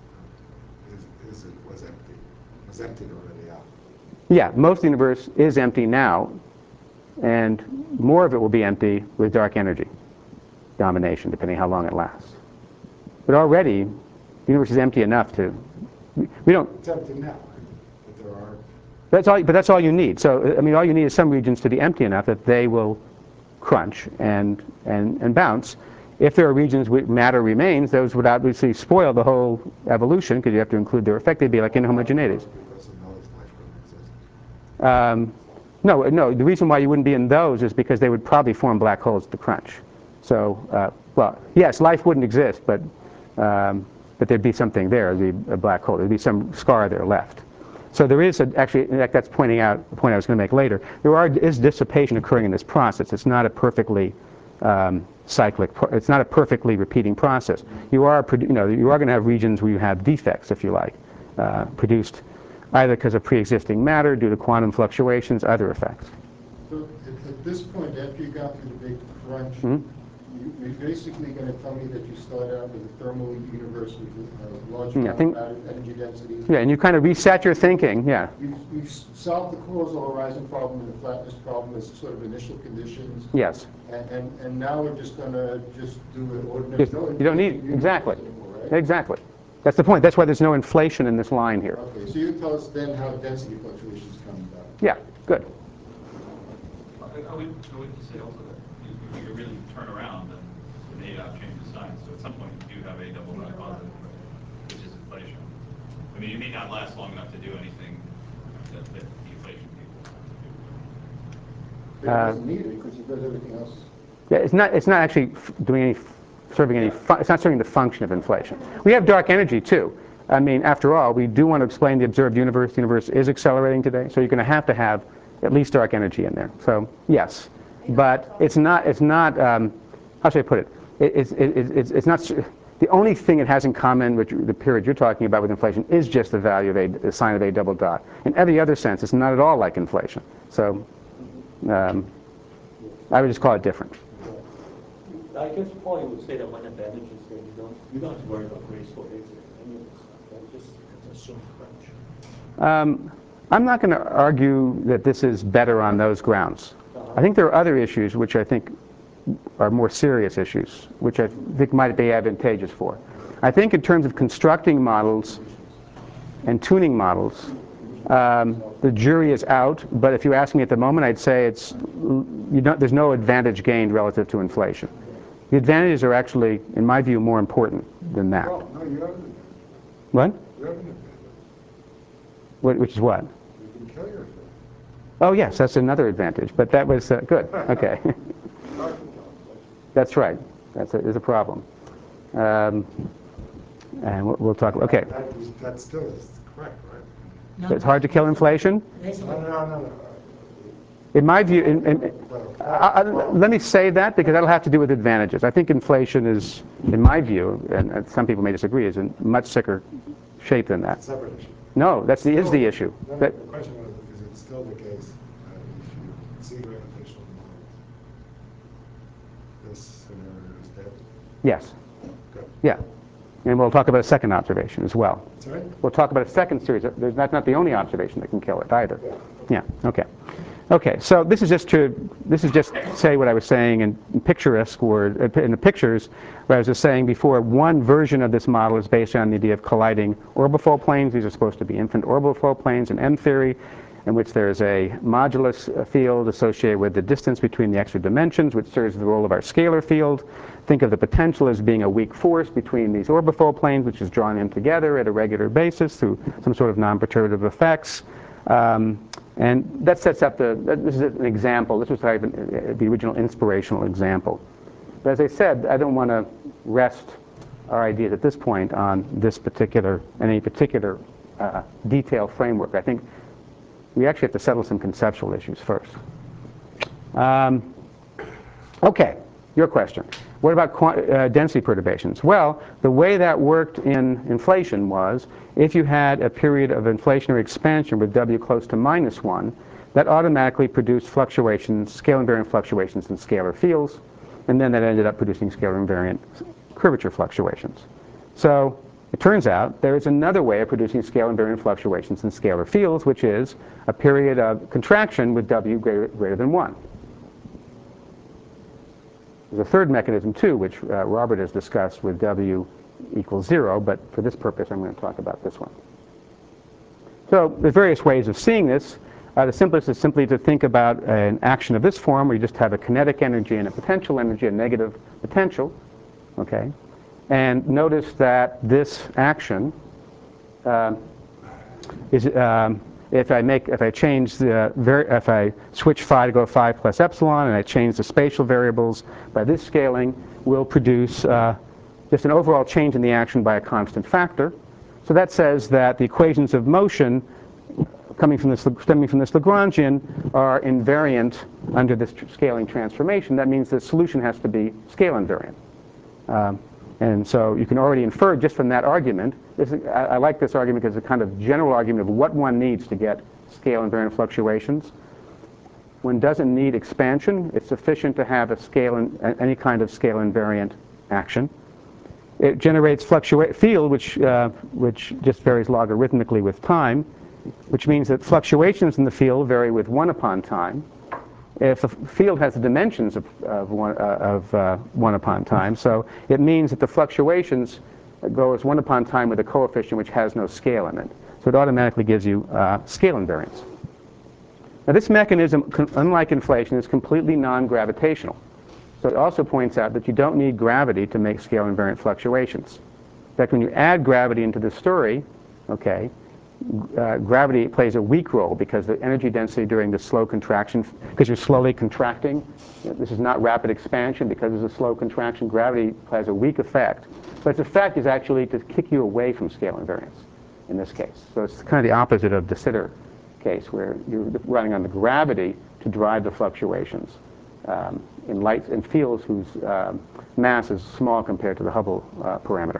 was emptied already out. Yeah, most of the universe is empty now, and more of it will be empty with dark energy domination, depending how long it lasts. But already, the universe is empty enough to, we don't. It's empty now, but there are. But that's all you need. So I mean, all you need is some regions to be empty enough that they will crunch and bounce. If there are regions where matter remains, those would obviously spoil the whole evolution, because you have to include their effect. They'd be like inhomogeneities. Because of those life wouldn't exist. No. The reason why you wouldn't be in those is because they would probably form black holes at the crunch. So, well, yes, life wouldn't exist, but there'd be something there. There'd be a black hole. There'd be some scar there left. So there is actually, in fact, that's pointing out the point I was going to make later. There is dissipation occurring in this process. It's not a perfectly cyclic. It's not a perfectly repeating process. You are going to have regions where you have defects, if you like, produced either because of pre-existing matter, due to quantum fluctuations, other effects. So at this point, after you got through the big crunch, you're basically going to tell me that you start out with a thermal universe with a large amount of energy density. Yeah, and you kind of reset your thinking. Yeah. You've solved the causal horizon problem and the flatness problem as sort of initial conditions. Yes. And now we're just going to do an ordinary. You don't need exactly. Anymore, right? Exactly. That's the point. That's why there's no inflation in this line here. Okay, so you can tell us then how density fluctuations come about. Yeah. Good. I would say also that if you really turn around and an A dot change of sign. So at some point you do have a double dot positive, which is inflation. I mean, you may not last long enough to do anything that the inflation people want to do. But he doesn't need it because he does everything else. Yeah, it's not actually doing any, serving any, it's not serving the function of inflation. We have dark energy too. I mean, after all, we do want to explain the observed universe. The universe is accelerating today, so you're going to have at least dark energy in there. So yes, but it's not, how should I put it? It's not, the only thing it has in common with the period you're talking about with inflation is just the value of the sign of A double dot. In every other sense, it's not at all like inflation. So I would just call it different. I guess Paul, you would say that one advantage is that you don't have to worry about graceful exit. Any of this stuff. Just assume crunch. I'm not going to argue that this is better on those grounds. I think there are other issues which I think are more serious issues, which I think might be advantageous for. I think in terms of constructing models and tuning models, the jury is out, but if you ask me at the moment, I'd say there's no advantage gained relative to inflation. The advantages are actually, in my view, more important than that. Well, no, you have an advantage. What? You have an advantage. Which is what? You can kill yourself. Oh, yes, that's another advantage, but that was good. Okay. That's right. Is a problem. And we'll talk. Okay. That still is correct, right? No, it's hard to kill inflation? No. In my view, let me say that because that'll have to do with advantages. I think inflation is, in my view, and some people may disagree, is in much sicker shape than that. Separate issue. No, is the issue. No, the question was, is it still the case that if you see gravitational moments, this scenario is dead? Yes. Good. Yeah. And we'll talk about a second observation as well. Sorry? We'll talk about a second series. That's not the only observation that can kill it either. Yeah. Okay. Okay. So this is just say what I was saying in picturesque or in the pictures, where I was just saying before. One version of this model is based on the idea of colliding orbifold planes. These are supposed to be infinite orbifold planes in M theory, in which there is a modulus field associated with the distance between the extra dimensions, which serves the role of our scalar field. Think of the potential as being a weak force between these orbifold planes, which is drawing them together at a regular basis through some sort of non-perturbative effects. And that sets up this is an example. This was the original inspirational example. But as I said, I don't want to rest our ideas at this point on any particular detailed framework. I think we actually have to settle some conceptual issues first. Okay, your question. What about density perturbations? Well, the way that worked in inflation was if you had a period of inflationary expansion with W close to -1, that automatically produced fluctuations, scale invariant fluctuations in scalar fields, and then that ended up producing scalar invariant curvature fluctuations. So it turns out there is another way of producing scale invariant fluctuations in scalar fields, which is a period of contraction with W greater than 1. There's a third mechanism, too, which Robert has discussed with W equals 0, but for this purpose, I'm going to talk about this one. So there's various ways of seeing this. The simplest is simply to think about an action of this form, where you just have a kinetic energy and a potential energy, a negative potential, okay? And notice that this action is if I switch phi to go phi plus epsilon and I change the spatial variables by this scaling, will produce just an overall change in the action by a constant factor. So that says that the equations of motion stemming from this Lagrangian are invariant under this scaling transformation. That means the solution has to be scale invariant. And so you can already infer just from that argument. I like this argument because it's a kind of general argument of what one needs to get scale invariant fluctuations. One doesn't need expansion. It's sufficient to have any kind of scale invariant action. It generates field, which just varies logarithmically with time, which means that fluctuations in the field vary with 1 upon time. If the field has the dimensions of 1 upon time, so it means that the fluctuations go as 1 upon time with a coefficient which has no scale in it. So it automatically gives you scale invariance. Now this mechanism, unlike inflation, is completely non-gravitational. So it also points out that you don't need gravity to make scale invariant fluctuations. In fact, when you add gravity into the story, okay, gravity plays a weak role because the energy density during the slow contraction, because you're slowly contracting, this is not rapid expansion because there's a slow contraction, gravity has a weak effect. But its effect is actually to kick you away from scale invariance in this case. So it's kind of the opposite of de Sitter case where you're running on the gravity to drive the fluctuations in light and fields whose mass is small compared to the Hubble parameter.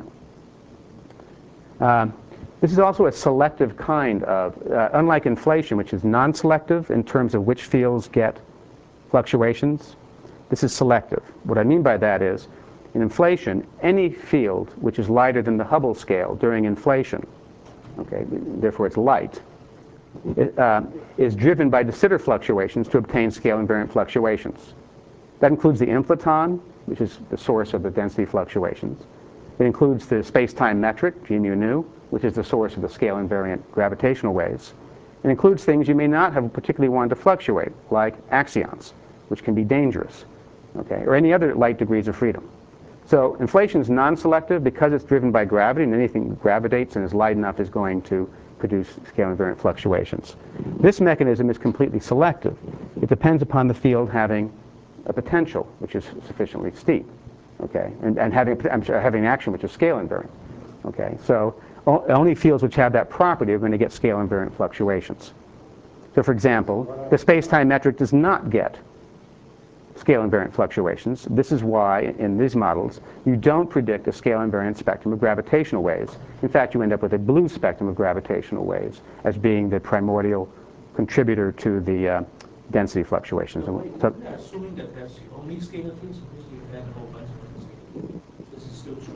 This is also a selective kind of, unlike inflation, which is non-selective in terms of which fields get fluctuations, this is selective. What I mean by that is, in inflation, any field which is lighter than the Hubble scale during inflation, okay, therefore it's light, is driven by de Sitter fluctuations to obtain scale invariant fluctuations. That includes the inflaton, which is the source of the density fluctuations. It includes the space-time metric, g mu nu, which is the source of the scale invariant gravitational waves. It includes things you may not have particularly wanted to fluctuate, like axions, which can be dangerous, okay, or any other light degrees of freedom. So inflation is non-selective because it's driven by gravity, and anything that gravitates and is light enough is going to produce scale invariant fluctuations. This mechanism is completely selective. It depends upon the field having a potential which is sufficiently steep, okay, and having action which is scale invariant, okay. So only fields which have that property are going to get scale invariant fluctuations. So for example, the space-time metric does not get scale invariant fluctuations. This is why in these models you don't predict a scale invariant spectrum of gravitational waves. In fact, you end up with a blue spectrum of gravitational waves as being the primordial contributor to the density fluctuations. So, assuming that that's the only scalar fields, because you had a whole bunch of different scalars. This is still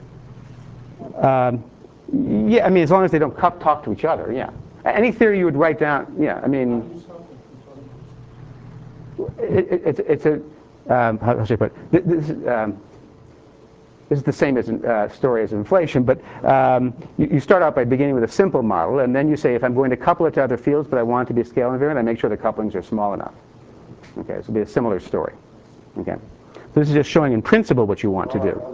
true? Yeah, I mean, as long as they don't talk to each other, yeah. Any theory you would write down, yeah, I mean, it's a, how should I put it? This is the same as story as inflation, but you start out by beginning with a simple model, and then you say, if I'm going to couple it to other fields, but I want it to be scale invariant, I make sure the couplings are small enough. Okay, so it'll be a similar story. Okay, so this is just showing in principle what you want to do.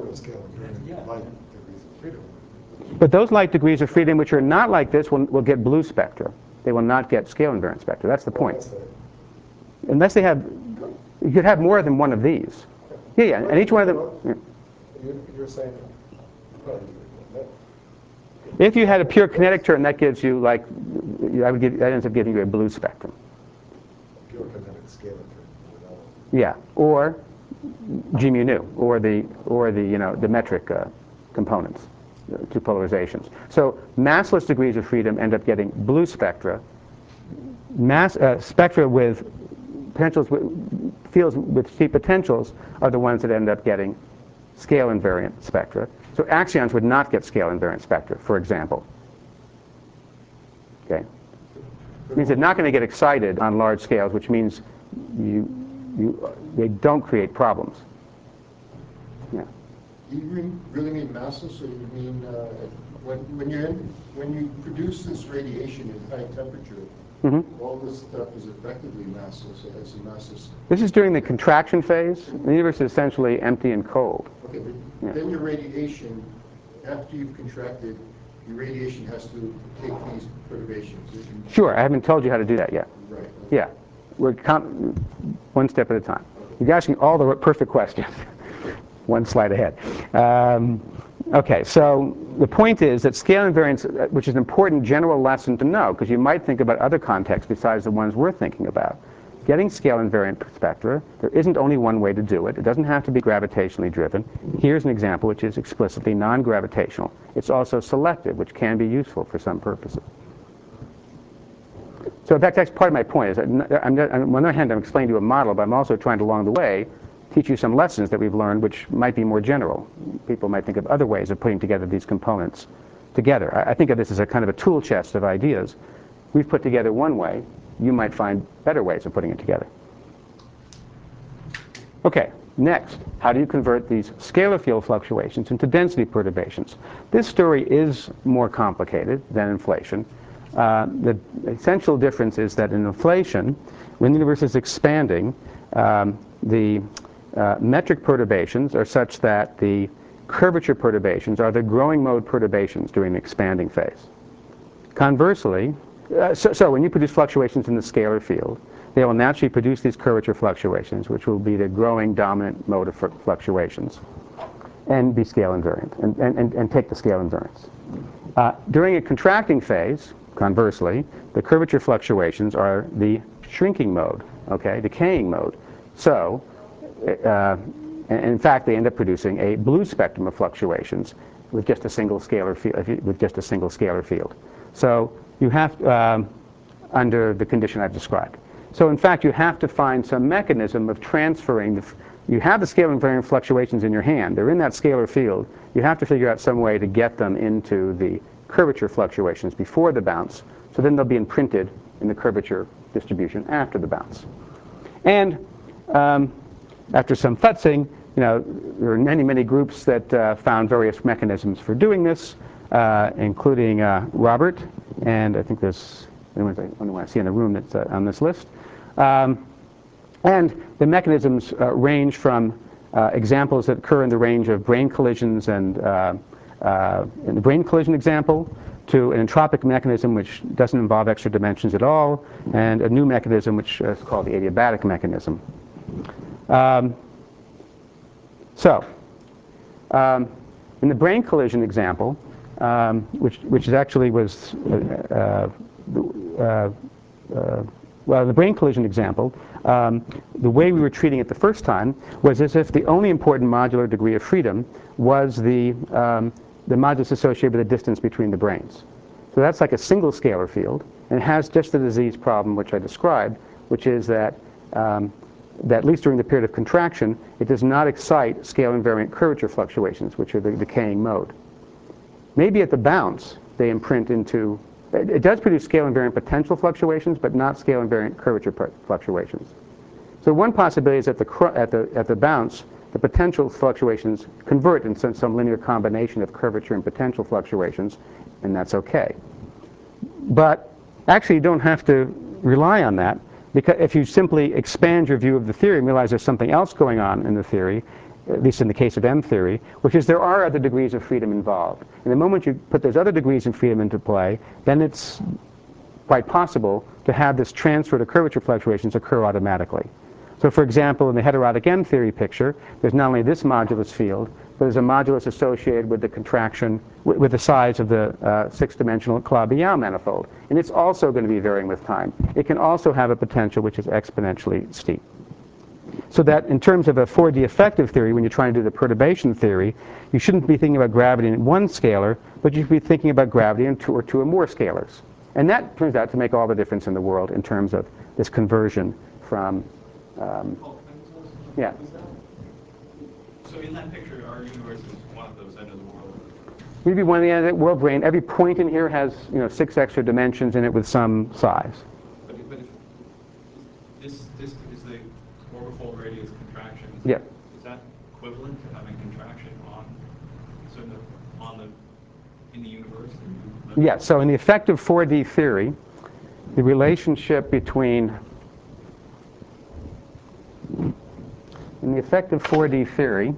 But those light degrees of freedom which are not like this will get blue spectra. They will not get scale invariant spectra. That's the point. Unless they have, you could have more than one of these. Yeah, yeah, and each one of them. Yeah. You're saying, if you had a pure kinetic term, that gives you like, that ends up giving you a blue spectrum. Pure kinetic scalar term. Yeah, or g mu nu, or the the metric components, two polarizations. So massless degrees of freedom end up getting blue spectra. Spectra with potentials, fields with steep potentials are the ones that end up getting scale invariant spectra. So axions would not get scale invariant spectra, for example. Okay, it means they're not going to get excited on large scales, which means they don't create problems. Yeah. Do you really mean massless, or you mean when you produce this radiation at high temperature? Mm-hmm. All this stuff is effectively massless. It has a massless. This is during the contraction phase. The universe is essentially empty and cold. Okay, but then your radiation, after you've contracted, your radiation has to take these perturbations. Sure, I haven't told you how to do that yet. Right. Okay. Yeah, we're one step at a time. You're asking all the perfect questions. One slide ahead. Okay, so the point is that scale invariance, which is an important general lesson to know, because you might think about other contexts besides the ones we're thinking about. Getting scale invariant spectra, there isn't only one way to do it. It doesn't have to be gravitationally driven. Here's an example which is explicitly non-gravitational. It's also selective, which can be useful for some purposes. So in fact, that's part of my point. Is that on the one hand, I'm explaining to you a model, but I'm also trying to, along the way, teach you some lessons that we've learned which might be more general. People might think of other ways of putting together these components together. I think of this as a kind of a tool chest of ideas. We've put together one way. You might find better ways of putting it together. Okay, next, how do you convert these scalar field fluctuations into density perturbations? This story is more complicated than inflation. The essential difference is that in inflation, when the universe is expanding, the metric perturbations are such that the curvature perturbations are the growing mode perturbations during the expanding phase. Conversely, so when you produce fluctuations in the scalar field, they will naturally produce these curvature fluctuations, which will be the growing dominant mode of fluctuations, and be scale invariant, and take the scale invariance. During a contracting phase, conversely, the curvature fluctuations are the shrinking mode, okay, decaying mode. So, in fact, they end up producing a blue spectrum of fluctuations with just a single scalar field. So you have, under the condition I've described. So in fact, you have to find some mechanism of transferring you have the scalar invariant fluctuations in your hand. They're in that scalar field. You have to figure out some way to get them into the curvature fluctuations before the bounce, so then they'll be imprinted in the curvature distribution after the bounce. And after some futzing, there are many, many groups that found various mechanisms for doing this, including Robert, and I think there's anyone I see in the room that's on this list. And the mechanisms range from examples that occur in the range of brain collisions and in the brain collision example, to an entropic mechanism which doesn't involve extra dimensions at all, and a new mechanism which is called the adiabatic mechanism. In the brain collision example, which is actually was well, the brain collision example, the way we were treating it the first time was as if the only important modular degree of freedom was the modulus associated with the distance between the brains. So that's like a single scalar field, and it has just the disease problem which I described, which is that, that at least during the period of contraction, it does not excite scale invariant curvature fluctuations, which are the decaying mode. Maybe at the bounce, they imprint into, it does produce scale invariant potential fluctuations, but not scale invariant curvature fluctuations. So one possibility is that at the bounce, the potential fluctuations convert into some linear combination of curvature and potential fluctuations, and that's okay. But actually, you don't have to rely on that, because if you simply expand your view of the theory and realize there's something else going on in the theory, at least in the case of M theory, which is there are other degrees of freedom involved. And the moment you put those other degrees of freedom into play, then it's quite possible to have this transfer to curvature fluctuations occur automatically. So for example, in the heterotic M theory picture, there's not only this modulus field, but there's a modulus associated with the contraction, with the size of the six-dimensional Calabi-Yau manifold. And it's also going to be varying with time. It can also have a potential which is exponentially steep. So that in terms of a 4D effective theory, when you're trying to do the perturbation theory, you shouldn't be thinking about gravity in one scalar, but you should be thinking about gravity in two or more scalars. And that turns out to make all the difference in the world in terms of this conversion from yeah. So in that picture, our universe is one of those end of the world. Maybe one of the end of the world brain. Every point in here has 6 extra dimensions in it with some size. But if this is the orbifold radius contraction. Yeah. Is that equivalent to having contraction in the universe? Yeah. So in the effective 4D theory, the relationship between in the effective 4D theory,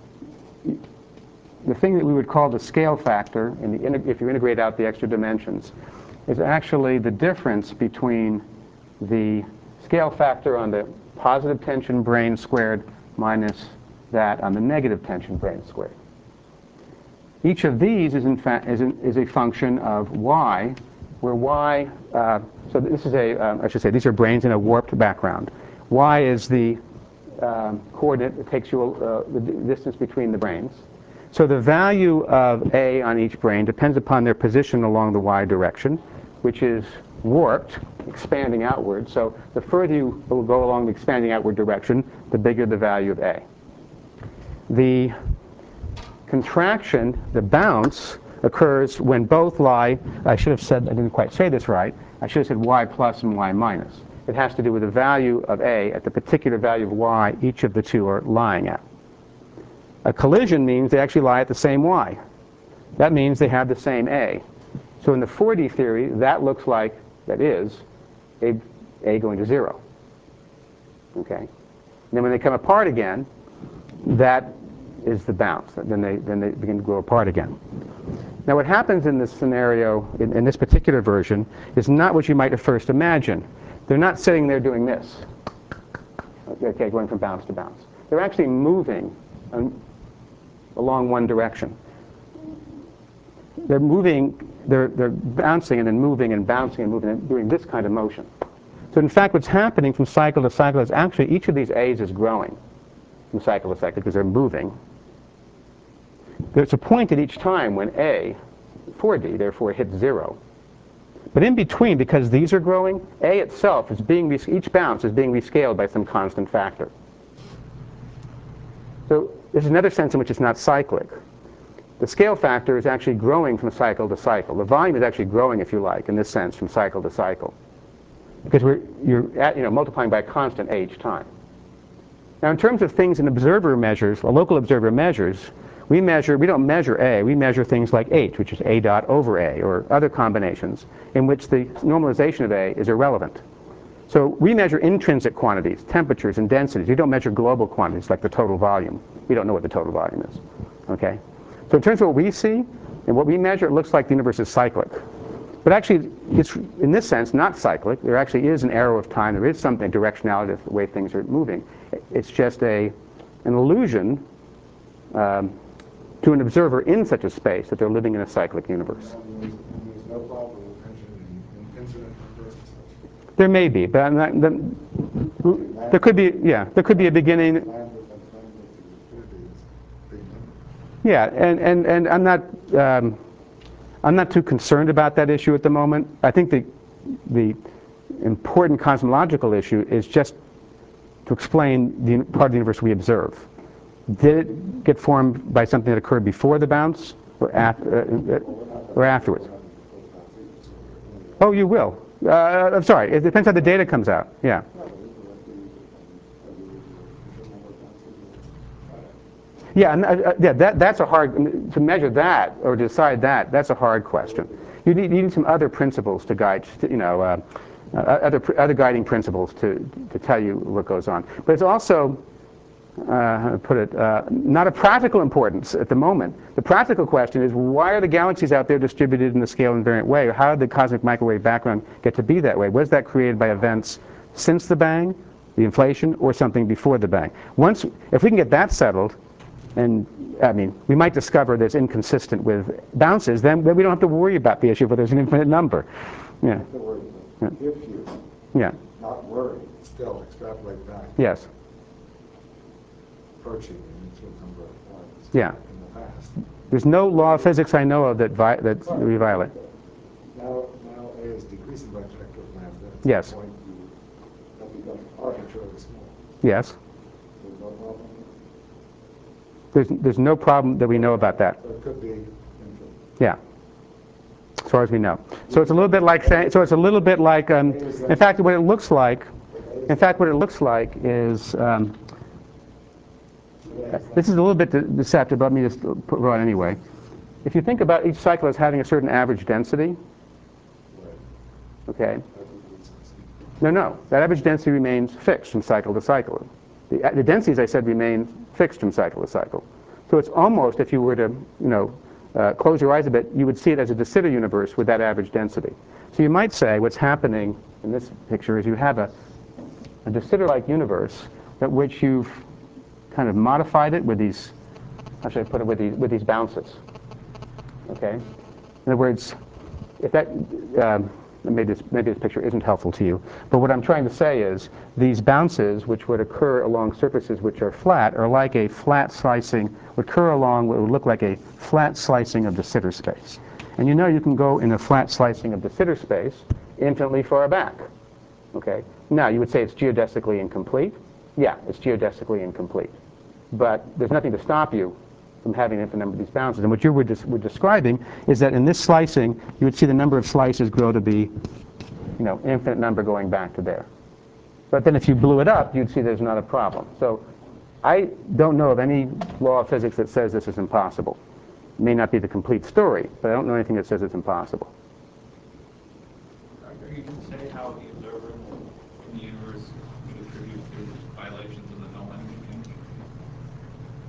the thing that we would call the scale factor, if you integrate out the extra dimensions, is actually the difference between the scale factor on the positive tension brane squared minus that on the negative tension brane squared. Each of these is in fact is a function of y, where y. So this is I should say these are branes in a warped background. Y is the coordinate that takes you the distance between the branes. So the value of A on each brane depends upon their position along the y direction, which is warped, expanding outward. So the further you will go along the expanding outward direction, the bigger the value of A. The contraction, the bounce, occurs when both lie, I should have said, I didn't quite say this right, I should have said y plus and y minus. It has to do with the value of A at the particular value of y each of the two are lying at. A collision means they actually lie at the same y. That means they have the same A. So in the 4D theory, that looks like, that is, A going to 0. Okay? And then when they come apart again, that is the bounce. Then they begin to grow apart again. Now what happens in this scenario, in this particular version, is not what you might at first imagine. They're not sitting there doing this, okay, going from bounce to bounce. They're actually moving along one direction. They're moving, they're bouncing and then moving and bouncing and moving and doing this kind of motion. So in fact what's happening from cycle to cycle is actually each of these A's is growing from cycle to cycle because they're moving. There's a point at each time when A, 4D, therefore hits 0. But in between, because these are growing, A itself is being, each bounce is being rescaled by some constant factor. So there's another sense in which it's not cyclic. The scale factor is actually growing from cycle to cycle. The volume is actually growing, if you like, in this sense, from cycle to cycle. Because you're multiplying by a constant A each time. Now in terms of things an observer measures, a local observer measures, we don't measure A, we measure things like H, which is A dot over A, or other combinations in which the normalization of A is irrelevant. So we measure intrinsic quantities, temperatures and densities. We don't measure global quantities like the total volume. We don't know what the total volume is. Okay? So in terms of what we see and what we measure, it looks like the universe is cyclic. But actually, it's, in this sense, not cyclic. There actually is an arrow of time. There is something, directionality of the way things are moving. It's just an illusion to an observer in such a space that they're living in a cyclic universe. There's no problem with mentioning infinite numbers. There may be, but there could be, yeah, there could be a beginning. Yeah, and I'm not too concerned about that issue at the moment. I think the important cosmological issue is just to explain the part of the universe we observe. Did it get formed by something that occurred before the bounce or afterwards? Oh, you will. I'm sorry. It depends how the data comes out. Yeah. Yeah, and that's a hard, to measure that or decide that, that's a hard question. You need some other principles to guide, other guiding principles to tell you what goes on. But it's also, how to put it, not of practical importance at the moment. The practical question is, why are the galaxies out there distributed in the scale invariant way? Or how did the cosmic microwave background get to be that way? Was that created by events since the bang, the inflation, or something before the bang? If we can get that settled, and I mean, we might discover that it's inconsistent with bounces, then we don't have to worry about the issue, but there's an infinite number. Yeah. If you not worry, still extrapolate back. Yes. Approaching the infinite number of points. Yeah. In the past. There's no law of physics I know of that we violate. Now A is decreasing by a factor of lambda. At Yes. some point that becomes arbitrarily small. Yes. There's no problem. There's no problem that we know about that. So it could be infinite. Yeah. As far as we know. So it's a little bit like saying, in fact, what it looks like is, this is a little bit deceptive, but let me just put it on anyway. If you think about each cycle as having a certain average density, okay? No, that average density remains fixed from cycle to cycle. The density, as I said, remain fixed from cycle to cycle. So it's almost, if you were to, close your eyes a bit, you would see it as a de Sitter universe with that average density. So you might say what's happening in this picture is you have a de Sitter-like universe at which you've kind of modified it with these, how should I put it, with these bounces. Okay? In other words, if that, maybe this picture isn't helpful to you, but what I'm trying to say is these bounces, which would occur along surfaces which are flat, are like a flat slicing, would occur along what would look like a flat slicing of de Sitter space. And you can go in a flat slicing of de Sitter space infinitely far back. Okay? Now, you would say it's geodesically incomplete. Yeah, it's geodesically incomplete. But there's nothing to stop you from having an infinite number of these bounces. And what you were describing is that in this slicing, you would see the number of slices grow to be, infinite number going back to there. But then if you blew it up, you'd see there's not a problem. So I don't know of any law of physics that says this is impossible. It may not be the complete story, but I don't know anything that says it's impossible. You can say how the observer in the universe would attribute to violations of the null energy change?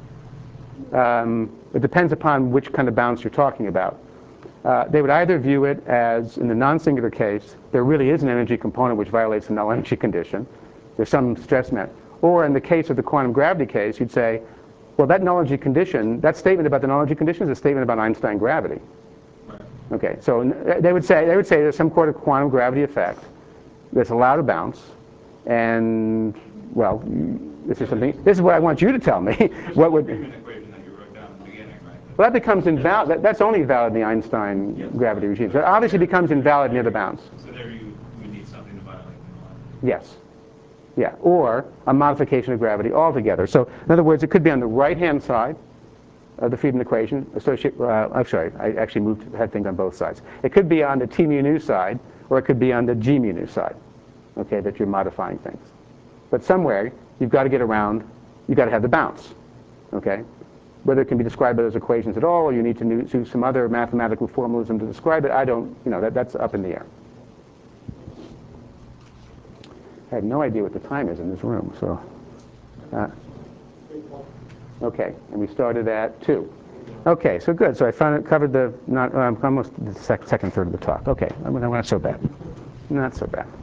it depends upon which kind of bounce you're talking about. They would either view it as, in the non-singular case, there really is an energy component which violates the null energy condition. There's some stress met. Or in the case of the quantum gravity case, you'd say, well, that null energy condition, that statement about the null energy condition is a statement about Einstein gravity. Okay, so they would say there's some sort of quantum gravity effect that's allowed to bounce, and well, this is what I want you to tell me. What would? Equation that you wrote down at the beginning, right? Well, that becomes invalid. That's only valid in the Einstein gravity regime. So it obviously becomes invalid near the bounce. So there you would need something to violate the law. Yes. Yeah, or a modification of gravity altogether. So in other words, it could be on the right-hand side of the Friedmann equation. I'm sorry, I actually had things on both sides. It could be on the T mu nu side, or it could be on the G mu nu side, okay, that you're modifying things. But somewhere, you've got to get around, you've got to have the bounce, okay? Whether it can be described by those equations at all, or you need to use some other mathematical formalism to describe it, I don't, that's up in the air. I have no idea what the time is in this room, so. Okay, and we started at 2. Okay, so good. So I covered the, almost the second third of the talk. Okay, not so bad. Not so bad.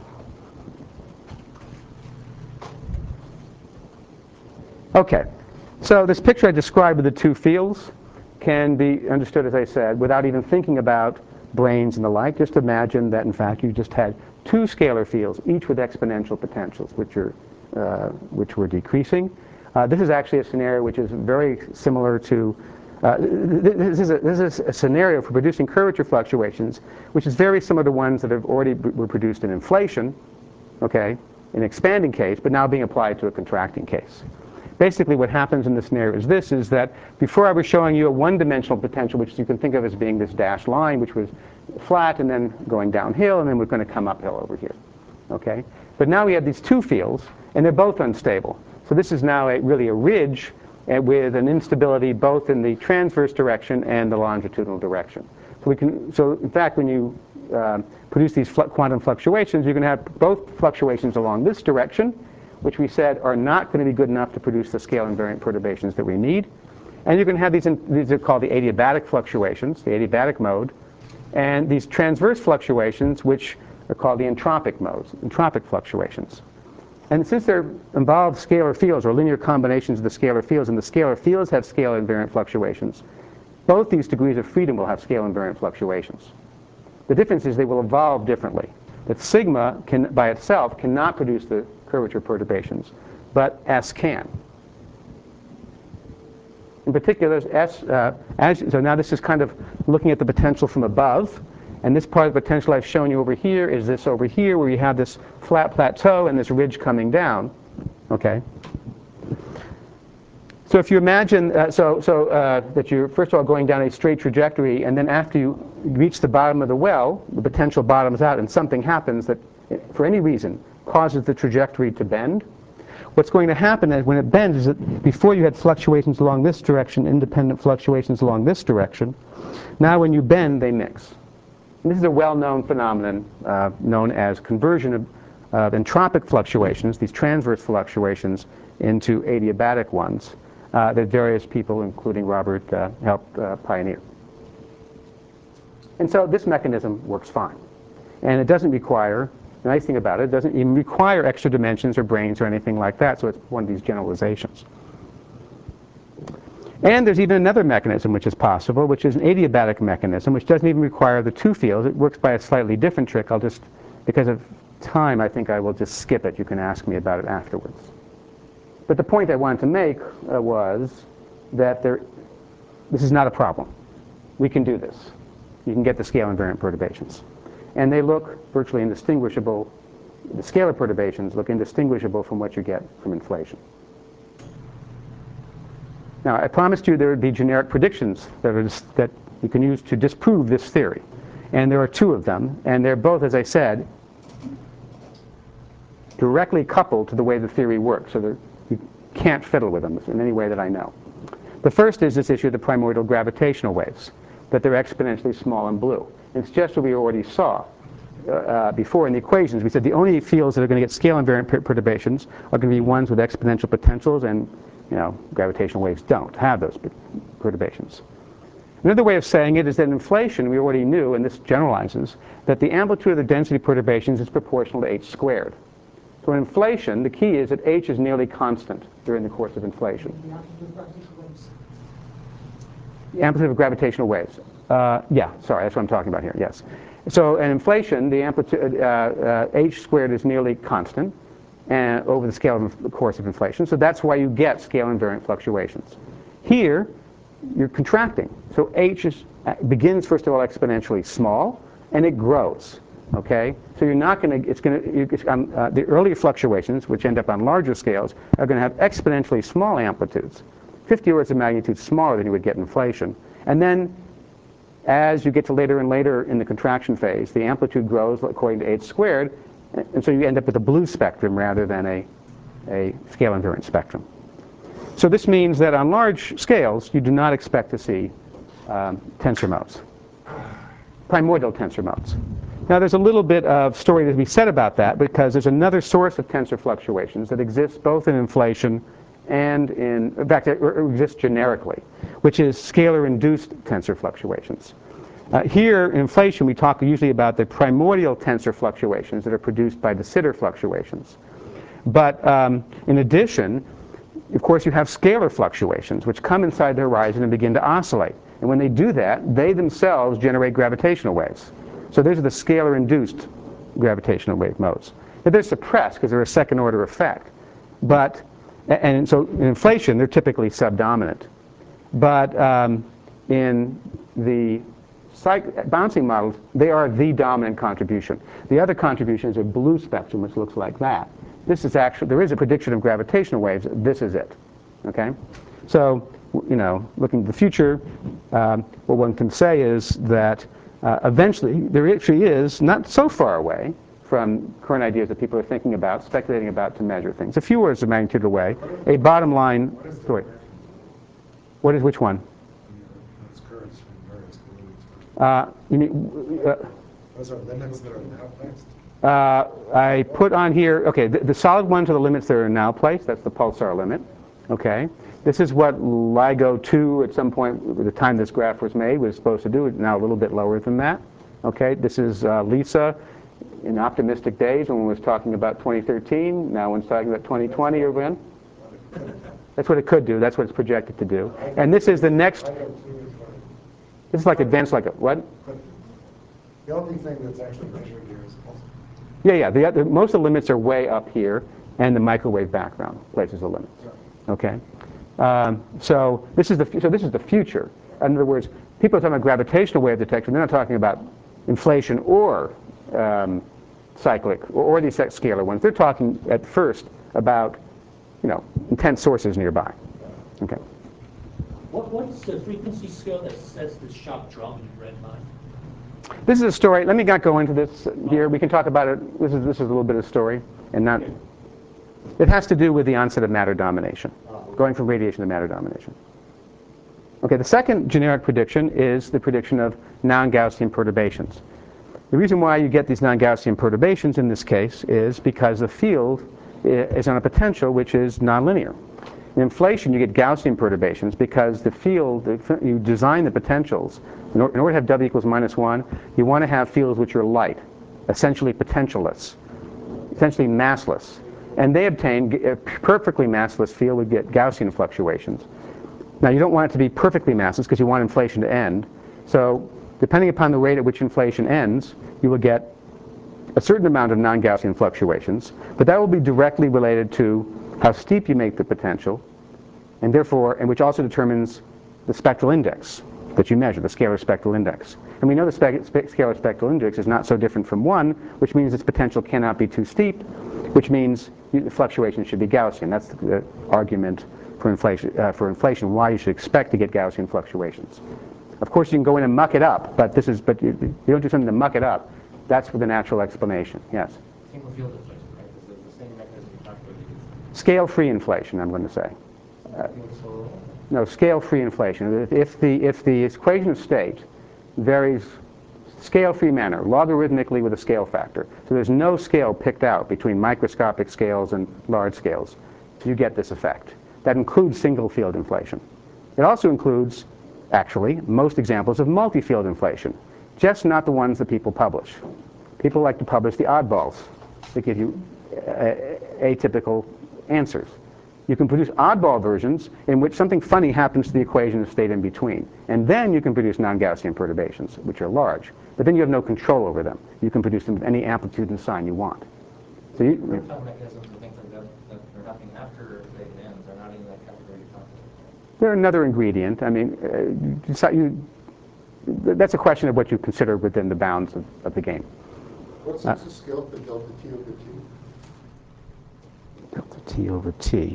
Okay, so this picture I described of the two fields can be understood, as I said, without even thinking about branes and the like. Just imagine that, in fact, you just had two scalar fields, each with exponential potentials, which were decreasing. This is actually a scenario which is very similar to, this is a scenario for producing curvature fluctuations, which is very similar to ones that have already were produced in inflation, okay, in expanding case, but now being applied to a contracting case. Basically what happens in this scenario is this, is that before I was showing you a one-dimensional potential, which you can think of as being this dashed line, which was flat and then going downhill, and then we're going to come uphill over here, okay? But now we have these two fields, and they're both unstable. So this is now really a ridge with an instability both in the transverse direction and the longitudinal direction. So in fact, when you produce these quantum fluctuations, you're going to have both fluctuations along this direction, which we said are not going to be good enough to produce the scale invariant perturbations that we need. And you're going to have these are called the adiabatic fluctuations, the adiabatic mode, and these transverse fluctuations, which are called the entropic modes, entropic fluctuations. And since they're involved scalar fields or linear combinations of the scalar fields, and the scalar fields have scale invariant fluctuations, both these degrees of freedom will have scale invariant fluctuations. The difference is they will evolve differently. That sigma by itself cannot produce the curvature perturbations, but S can. In particular, so now this is kind of looking at the potential from above. And this part of the potential I've shown you over here is this over here, where you have this flat plateau and this ridge coming down. Okay. So if you imagine, that you're first of all going down a straight trajectory, and then after you reach the bottom of the well, the potential bottoms out, and something happens that, for any reason, causes the trajectory to bend. What's going to happen is when it bends is that before you had fluctuations along this direction, independent fluctuations along this direction. Now when you bend, they mix. And this is a well-known phenomenon known as conversion of entropic fluctuations, these transverse fluctuations, into adiabatic ones that various people, including Robert, helped pioneer. And so this mechanism works fine. And it doesn't require, the nice thing about it doesn't even require extra dimensions or branes or anything like that, so it's one of these generalizations. And there's even another mechanism which is possible, which is an adiabatic mechanism, which doesn't even require the two fields. It works by a slightly different trick. I'll just, because of time, I think I will just skip it. You can ask me about it afterwards. But the point I wanted to make was that this is not a problem. We can do this. You can get the scale invariant perturbations. And they look virtually indistinguishable. The scalar perturbations look indistinguishable from what you get from inflation. Now, I promised you there would be generic predictions that you can use to disprove this theory. And there are two of them. And they're both, as I said, directly coupled to the way the theory works. So you can't fiddle with them in any way that I know. The first is this issue of the primordial gravitational waves, that they're exponentially small and blue. And it's just what we already saw before in the equations. We said the only fields that are going to get scale invariant perturbations are going to be ones with exponential potentials, and gravitational waves don't have those perturbations. Another way of saying it is that in inflation, we already knew, and this generalizes, that the amplitude of the density perturbations is proportional to h squared. So in inflation, the key is that h is nearly constant during the course of inflation. The amplitude of gravitational waves. Yeah, sorry, that's what I'm talking about here, yes. So in inflation, the amplitude, h squared is nearly constant over the scale of the course of inflation. So that's why you get scale invariant fluctuations. Here, you're contracting. So h begins, first of all, exponentially small, and it grows. Okay? So you're not going to, the earlier fluctuations, which end up on larger scales, are going to have exponentially small amplitudes, 50 orders of magnitude smaller than you would get in inflation. And then, as you get to later and later in the contraction phase, the amplitude grows according to h squared, and so you end up with a blue spectrum rather than a scale invariant spectrum. So this means that on large scales, you do not expect to see tensor modes, primordial tensor modes. Now there's a little bit of story to be said about that, because there's another source of tensor fluctuations that exists both in inflation and in fact, it exists generically, which is scalar-induced tensor fluctuations. Here in inflation, we talk usually about the primordial tensor fluctuations that are produced by de Sitter fluctuations. But in addition, of course, you have scalar fluctuations, which come inside the horizon and begin to oscillate. And when they do that, they themselves generate gravitational waves. So those are the scalar-induced gravitational wave modes. Now, they're suppressed because they're a second-order effect. But, and so in inflation, they're typically subdominant. But in the bouncing models, they are the dominant contribution. The other contribution is a blue spectrum, which looks like that. This is actually, there is a prediction of gravitational waves. This is it. Okay? So, looking to the future, what one can say is that eventually, there actually is, not so far away from current ideas that people are thinking about, speculating about to measure things, a few orders of magnitude away, a bottom line story. What is which one? Those curves from various balloons. You mean, Those are limits that are now placed? I put on here, okay, the solid ones are the limits that are now placed. That's the pulsar limit. Okay. This is what LIGO 2 at some point, at the time this graph was made, was supposed to do. It's now a little bit lower than that. Okay. This is LISA in optimistic days when one was talking about 2013. Now one's talking about 2020 or when. That's what it could do. That's what it's projected to do. And this is the next. This is like advanced, like a, what? The only thing that's actually measured here is pulsar. Yeah. Most of the limits are way up here, and the microwave background places the limits. Okay. So this is the future. In other words, people are talking about gravitational wave detection. They're not talking about inflation or cyclic or these scalar ones. They're talking at first about intense sources nearby. Okay. What's the frequency scale that sets the sharp drop in red line? This is a story. Let me not go into this here. We can talk about it. This is a little bit of story, and not. It has to do with the onset of matter domination, going from radiation to matter domination. Okay, the second generic prediction is the prediction of non-Gaussian perturbations. The reason why you get these non-Gaussian perturbations in this case is because the field is on a potential which is nonlinear. In inflation, you get Gaussian perturbations because the field, you design the potentials. In order to have W equals -1, you want to have fields which are light, essentially potentialless, essentially massless. And they obtain a perfectly massless field would get Gaussian fluctuations. Now, you don't want it to be perfectly massless because you want inflation to end. So, depending upon the rate at which inflation ends, you will get a certain amount of non-Gaussian fluctuations, but that will be directly related to how steep you make the potential, and which also determines the spectral index that you measure, the scalar spectral index. And we know the scalar spectral index is not so different from 1, which means its potential cannot be too steep, which means the fluctuation should be Gaussian. That's the argument for inflation, why you should expect to get Gaussian fluctuations. Of course, you can go in and muck it up, but you don't do something to muck it up. That's for the natural explanation. Yes? Single field inflation, right? This is the same mechanism you talked about. Scale-free inflation, I'm going to say. No, scale-free inflation. If the equation of state varies scale-free manner, logarithmically with a scale factor, so there's no scale picked out between microscopic scales and large scales, you get this effect. that includes single field inflation. It also includes, actually, most examples of multi-field inflation, just not the ones that people publish. People like to publish the oddballs that give you atypical answers. You can produce oddball versions in which something funny happens to the equation of state in between. And then you can produce non-Gaussian perturbations, which are large. But then you have no control over them. You can produce them with any amplitude and sign you want. So Real-time mechanisms and things like that are happening after the ends are not in that category you're talking about. they're another ingredient. I mean, that's a question of what you consider within the bounds of the game. What's the scale for delta T over T? Delta T over T.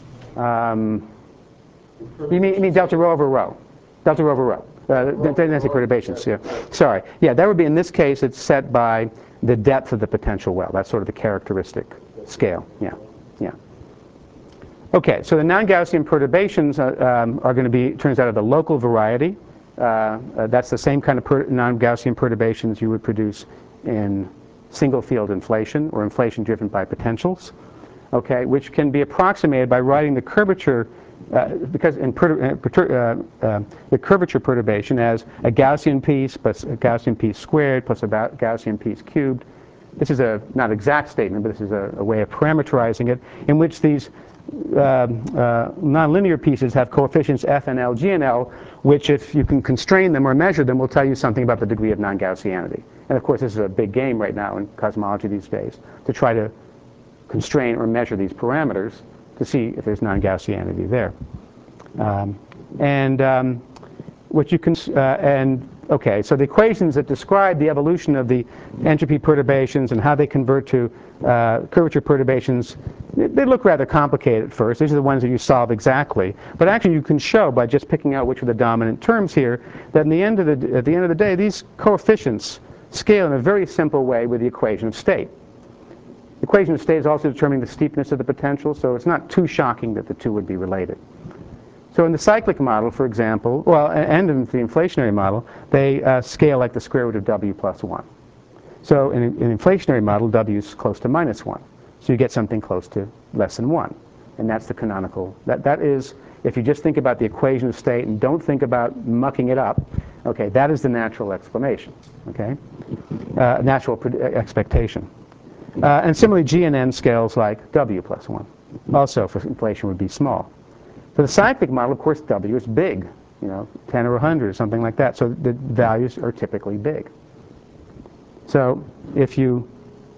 You mean delta rho over rho? Delta rho over rho. Density perturbations, yeah. Sorry. Yeah, that would be, in this case, it's set by the depth of the potential well. That's sort of the characteristic scale. Yeah, yeah. Okay, so the non-Gaussian perturbations are going to be, turns out, of the local variety. That's the same kind of non-Gaussian perturbations you would produce in single field inflation or inflation driven by potentials, okay, which can be approximated by writing the curvature because in the curvature perturbation as a Gaussian piece plus a Gaussian piece squared plus a Gaussian piece cubed. This is a not exact statement, but this is a way of parameterizing it, in which these nonlinear pieces have coefficients f and l, g and l, which if you can constrain them or measure them will tell you something about the degree of non-Gaussianity. And of course this is a big game right now in cosmology these days, to try to constrain or measure these parameters to see if there's non-Gaussianity there. What you can, okay, so the equations that describe the evolution of the entropy perturbations and how they convert to curvature perturbations, they look rather complicated at first. These are the ones that you solve exactly. But actually you can show by just picking out which are the dominant terms here that at the end of the day, these coefficients scale in a very simple way with the equation of state. The equation of state is also determining the steepness of the potential, so it's not too shocking that the two would be related. So in the cyclic model, for example, well, and in the inflationary model, they scale like the square root of w plus 1. So in an inflationary model, w is close to minus 1. So you get something close to less than 1. And that's the canonical. That is, if you just think about the equation of state and don't think about mucking it up, okay, that is the natural explanation, okay? Natural expectation. And similarly, g and n scales like w plus 1. Also, for inflation would be small. For the cyclic model, of course, w is big, 10 or 100 or something like that. So the values are typically big. So if you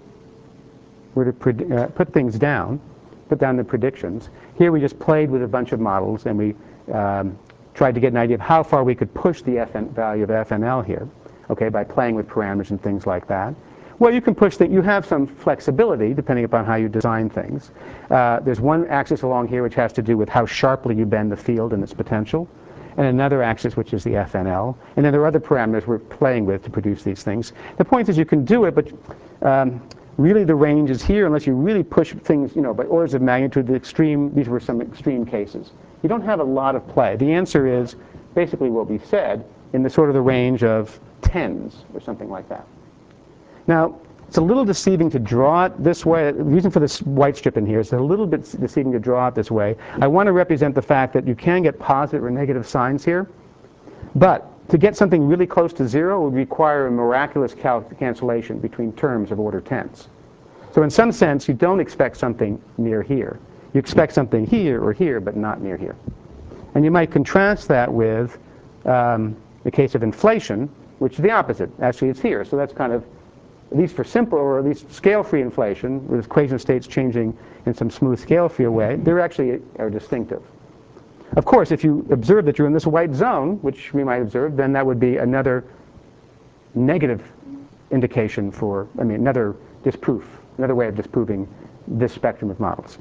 were to put things down, put down the predictions, here we just played with a bunch of models and we tried to get an idea of how far we could push the value of f and l here, okay, by playing with parameters and things like that. Well, you can push things. You have some flexibility depending upon how you design things. There's one axis along here which has to do with how sharply you bend the field and its potential, and another axis which is the FNL. And then there are other parameters we're playing with to produce these things. The point is you can do it, but really the range is here unless you really push things, by orders of magnitude. The extreme. These were some extreme cases. You don't have a lot of play. The answer is basically what we said in the sort of the range of tens or something like that. Now, it's a little deceiving to draw it this way. The reason for this white strip in here is a little bit deceiving to draw it this way. I want to represent the fact that you can get positive or negative signs here. But to get something really close to 0 would require a miraculous cancellation between terms of order tens. So in some sense, you don't expect something near here. You expect something here or here, but not near here. And you might contrast that with the case of inflation, which is the opposite. Actually, it's here. So that's kind of, at least for simple or at least scale-free inflation, with equation of states changing in some smooth scale-free way, they actually are distinctive. Of course, if you observe that you're in this white zone, which we might observe, then that would be another negative indication for, another disproof, another way of disproving this spectrum of models.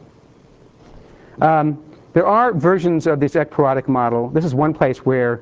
There are versions of this ekpyrotic model. This is one place where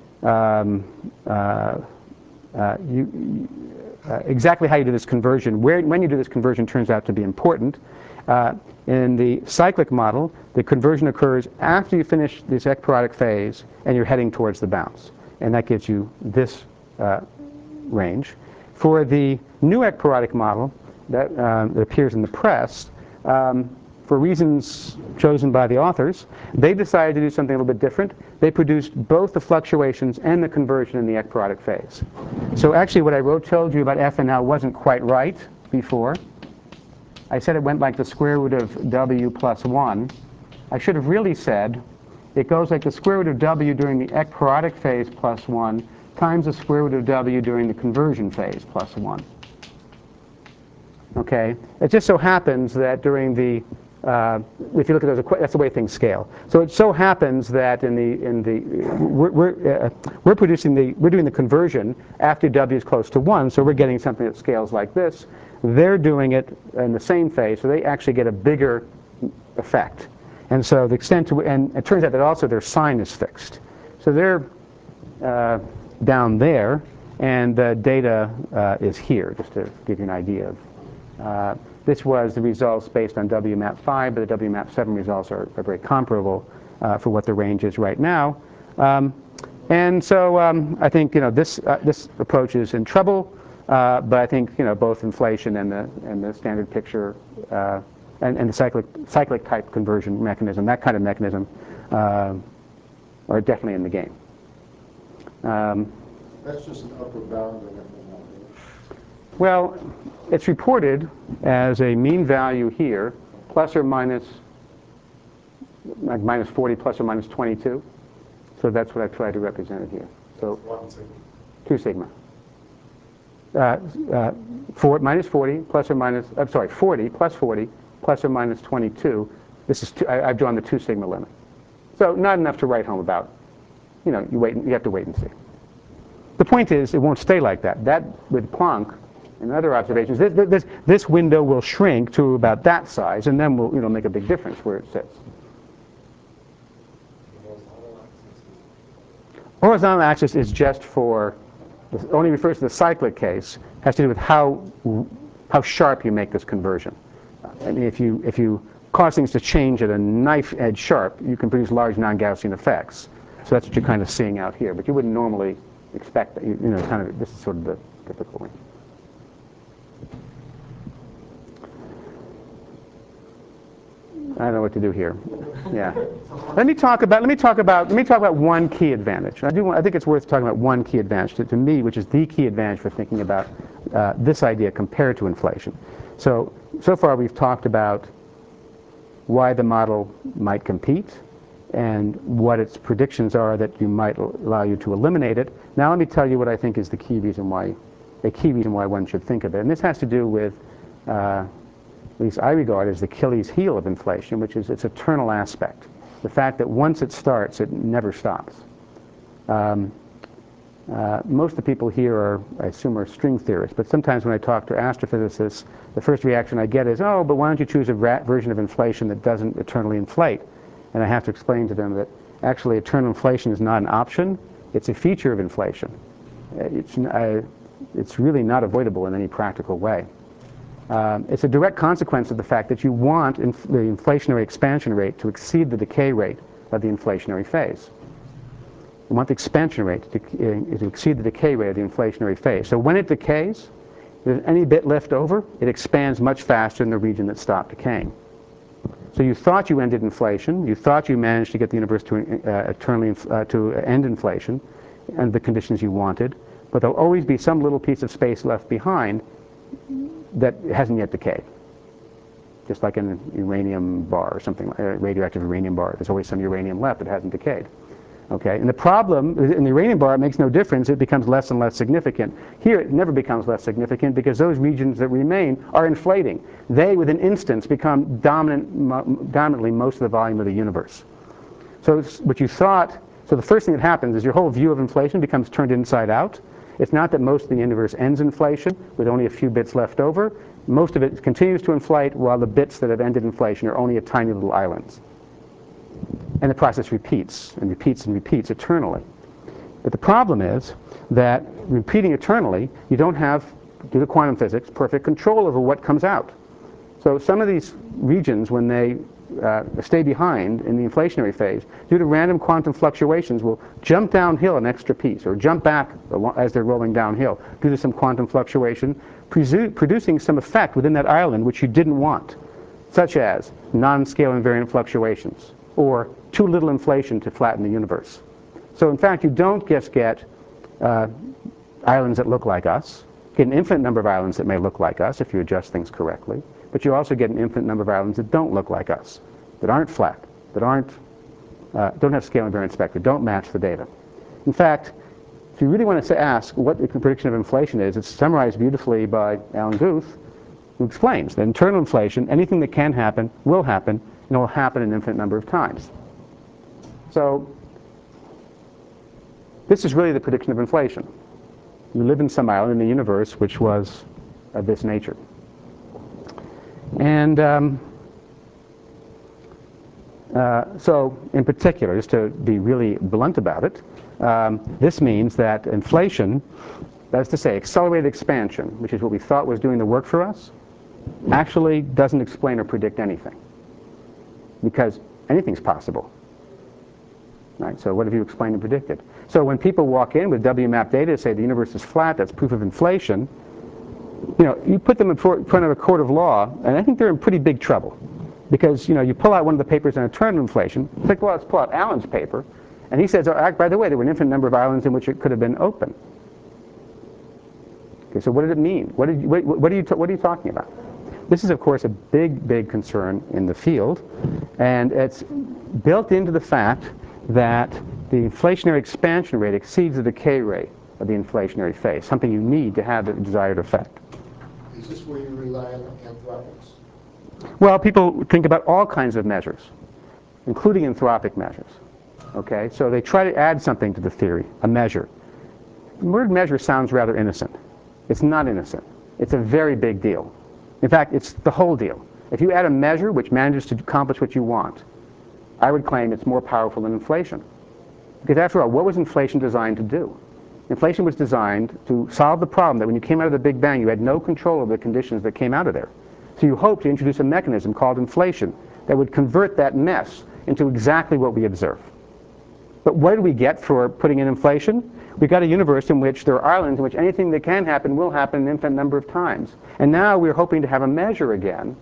exactly how you do this conversion, when you do this conversion turns out to be important. In the cyclic model, the conversion occurs after you finish this ekpyrotic phase and you're heading towards the bounce. And that gives you this range. For the new ekpyrotic model that appears in the press, for for reasons chosen by the authors, they decided to do something a little bit different. They produced both the fluctuations and the conversion in the ekpyrotic phase. So actually what I told you about FNL wasn't quite right before. I said it went like the square root of W plus 1. I should have really said it goes like the square root of W during the ekpyrotic phase plus 1 times the square root of W during the conversion phase plus 1. Okay? It just so happens that during the, if you look at those, that's the way things scale. So it so happens that we're doing the conversion after W is close to 1, so we're getting something that scales like this. They're doing it in the same phase, so they actually get a bigger effect. And so the extent to, and it turns out that also their sign is fixed. So they're down there, and the data is here, just to give you an idea of. This was the results based on WMAP5, but the WMAP7 results are very comparable for what the range is right now. And so I think this approach is in trouble, but I think both inflation and the standard picture and the cyclic type conversion mechanism, that kind of mechanism, are definitely in the game. That's just an upper bound of FNL. Well, it's reported as a mean value here, plus or minus, like minus 40, plus or minus 22. So that's what I tried to represent it here. So 2 sigma. Minus 40, plus or minus, I'm sorry, 40, plus 40, plus or minus 22. This is I've drawn the 2 sigma limit. So not enough to write home about. You have to wait and see. The point is, it won't stay like that. That, with Planck and other observations, this window will shrink to about that size, and then will make a big difference where it sits. Horizontal axis is just for, only refers to the cyclic case, has to do with how sharp you make this conversion. I mean, if you cause things to change at a knife edge sharp, you can produce large non-Gaussian effects. So that's what you're kind of seeing out here. But you wouldn't normally expect that. Kind of, this is sort of the typical way. I don't know what to do here. Yeah. Let me talk about one key advantage. I think it's worth talking about one key advantage to me, which is the key advantage for thinking about this idea compared to inflation. So far we've talked about why the model might compete and what its predictions are that might allow you to eliminate it. Now let me tell you what I think is the key reason why one should think of it. And this has to do with, at least I regard as the Achilles heel of inflation, which is its eternal aspect. The fact that once it starts, it never stops. Most of the people here are, I assume, are string theorists, but sometimes when I talk to astrophysicists, the first reaction I get is, oh, but why don't you choose a version of inflation that doesn't eternally inflate? And I have to explain to them that actually eternal inflation is not an option, it's a feature of inflation. It's really not avoidable in any practical way. It's a direct consequence of the fact that you want the inflationary expansion rate to exceed the decay rate of the inflationary phase. You want the expansion rate to exceed the decay rate of the inflationary phase. So when it decays, if there's any bit left over, it expands much faster in the region that stopped decaying. So you thought you ended inflation, you thought you managed to get the universe to end inflation and the conditions you wanted, but there'll always be some little piece of space left behind that hasn't yet decayed. Just like an uranium bar or something, a radioactive uranium bar. There's always some uranium left that hasn't decayed. Okay, and the problem in the uranium bar, it makes no difference. It becomes less and less significant. Here, it never becomes less significant because those regions that remain are inflating. They, within instants, become dominantly most of the volume of the universe. So what you thought, so the first thing that happens is your whole view of inflation becomes turned inside out. It's not that most of the universe ends inflation with only a few bits left over. Most of it continues to inflate while the bits that have ended inflation are only at tiny little islands. And the process repeats and repeats and repeats eternally. But the problem is that repeating eternally, you don't have, due to quantum physics, perfect control over what comes out. So some of these regions, when they stay behind in the inflationary phase, due to random quantum fluctuations, will jump downhill an extra piece or jump back as they're rolling downhill due to some quantum fluctuation, producing some effect within that island which you didn't want. such as non-scale invariant fluctuations or too little inflation to flatten the universe. So in fact, you don't just get islands that look like us. You get an infinite number of islands that may look like us if you adjust things correctly, but you also get an infinite number of islands that don't look like us, that aren't flat, that don't have scale invariant spectra, don't match the data. In fact, if you really want to ask what the prediction of inflation is, it's summarized beautifully by Alan Guth, who explains that internal inflation, anything that can happen, will happen, and it will happen an infinite number of times. So this is really the prediction of inflation. You live in some island in the universe which was of this nature. And so in particular, just to be really blunt about it, this means that inflation, that is to say accelerated expansion, which is what we thought was doing the work for us, actually doesn't explain or predict anything, because anything's possible. Right? So what have you explained and predicted? So when people walk in with WMAP data to say the universe is flat, that's proof of inflation, you put them in front of a court of law, and I think they're in pretty big trouble. Because you pull out one of the papers on eternal inflation, let's pull out Alan's paper, and he says, oh, by the way, there were an infinite number of islands in which it could have been open. Okay, so what did it mean? What are you talking about? This is, of course, a big, big concern in the field, and it's built into the fact that the inflationary expansion rate exceeds the decay rate of the inflationary phase, something you need to have the desired effect. Is this where you rely on anthropics? Well, people think about all kinds of measures, including anthropic measures. Okay, so they try to add something to the theory, a measure. The word measure sounds rather innocent. It's not innocent. It's a very big deal. In fact, it's the whole deal. If you add a measure which manages to accomplish what you want, I would claim it's more powerful than inflation. Because after all, what was inflation designed to do? Inflation was designed to solve the problem that when you came out of the Big Bang, you had no control over the conditions that came out of there. So you hoped to introduce a mechanism called inflation that would convert that mess into exactly what we observe. But what did we get for putting in inflation? We got a universe in which there are islands in which anything that can happen will happen an infinite number of times. And now we're hoping to have a measure again,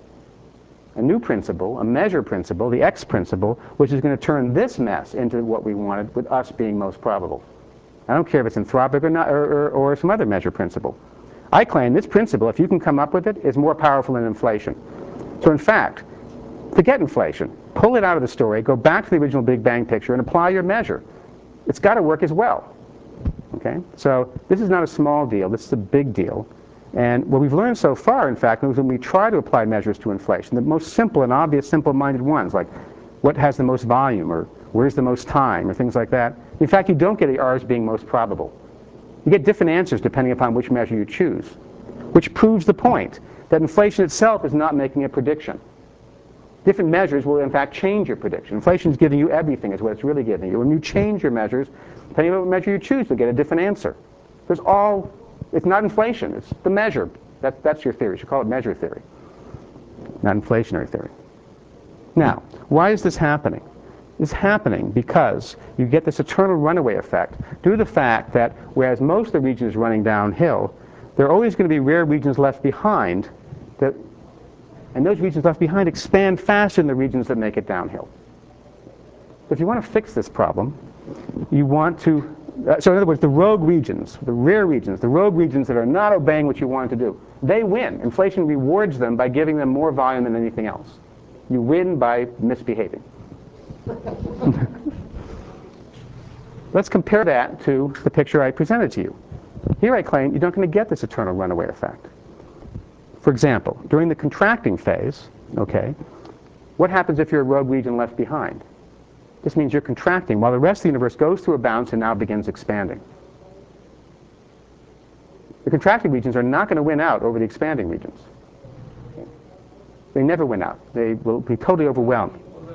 a new principle, a measure principle, the X principle, which is going to turn this mess into what we wanted, with us being most probable. I don't care if it's anthropic or not, or some other measure principle. I claim this principle, if you can come up with it, is more powerful than inflation. So in fact, forget inflation. Pull it out of the story, go back to the original Big Bang picture, and apply your measure. It's got to work as well. Okay? So this is not a small deal. This is a big deal. And what we've learned so far, in fact, is when we try to apply measures to inflation, the most simple and obvious, simple-minded ones, like what has the most volume, or where's the most time, or things like that, in fact, you don't get the R's being most probable. You get different answers depending upon which measure you choose, which proves the point that inflation itself is not making a prediction. Different measures will, in fact, change your prediction. Inflation is giving you everything, is what it's really giving you. When you change your measures, depending on what measure you choose, you'll get a different answer. It's not inflation, it's the measure. That's your theory. You should call it measure theory, not inflationary theory. Now, why is this happening? It's happening because you get this eternal runaway effect due to the fact that whereas most of the region is running downhill, there are always going to be rare regions left behind, and those regions left behind expand faster than the regions that make it downhill. If you want to fix this problem, you want to, so in other words, the rogue regions, the rare regions, the rogue regions that are not obeying what you want to do, they win. Inflation rewards them by giving them more volume than anything else. You win by misbehaving. Let's compare that to the picture I presented to you. Here I claim you're not going to get this eternal runaway effect. For example, during the contracting phase, okay, what happens if you're a rogue region left behind? This means you're contracting while the rest of the universe goes through a bounce and now begins expanding. The contracting regions are not going to win out over the expanding regions. Okay? They never win out. They will be totally overwhelmed.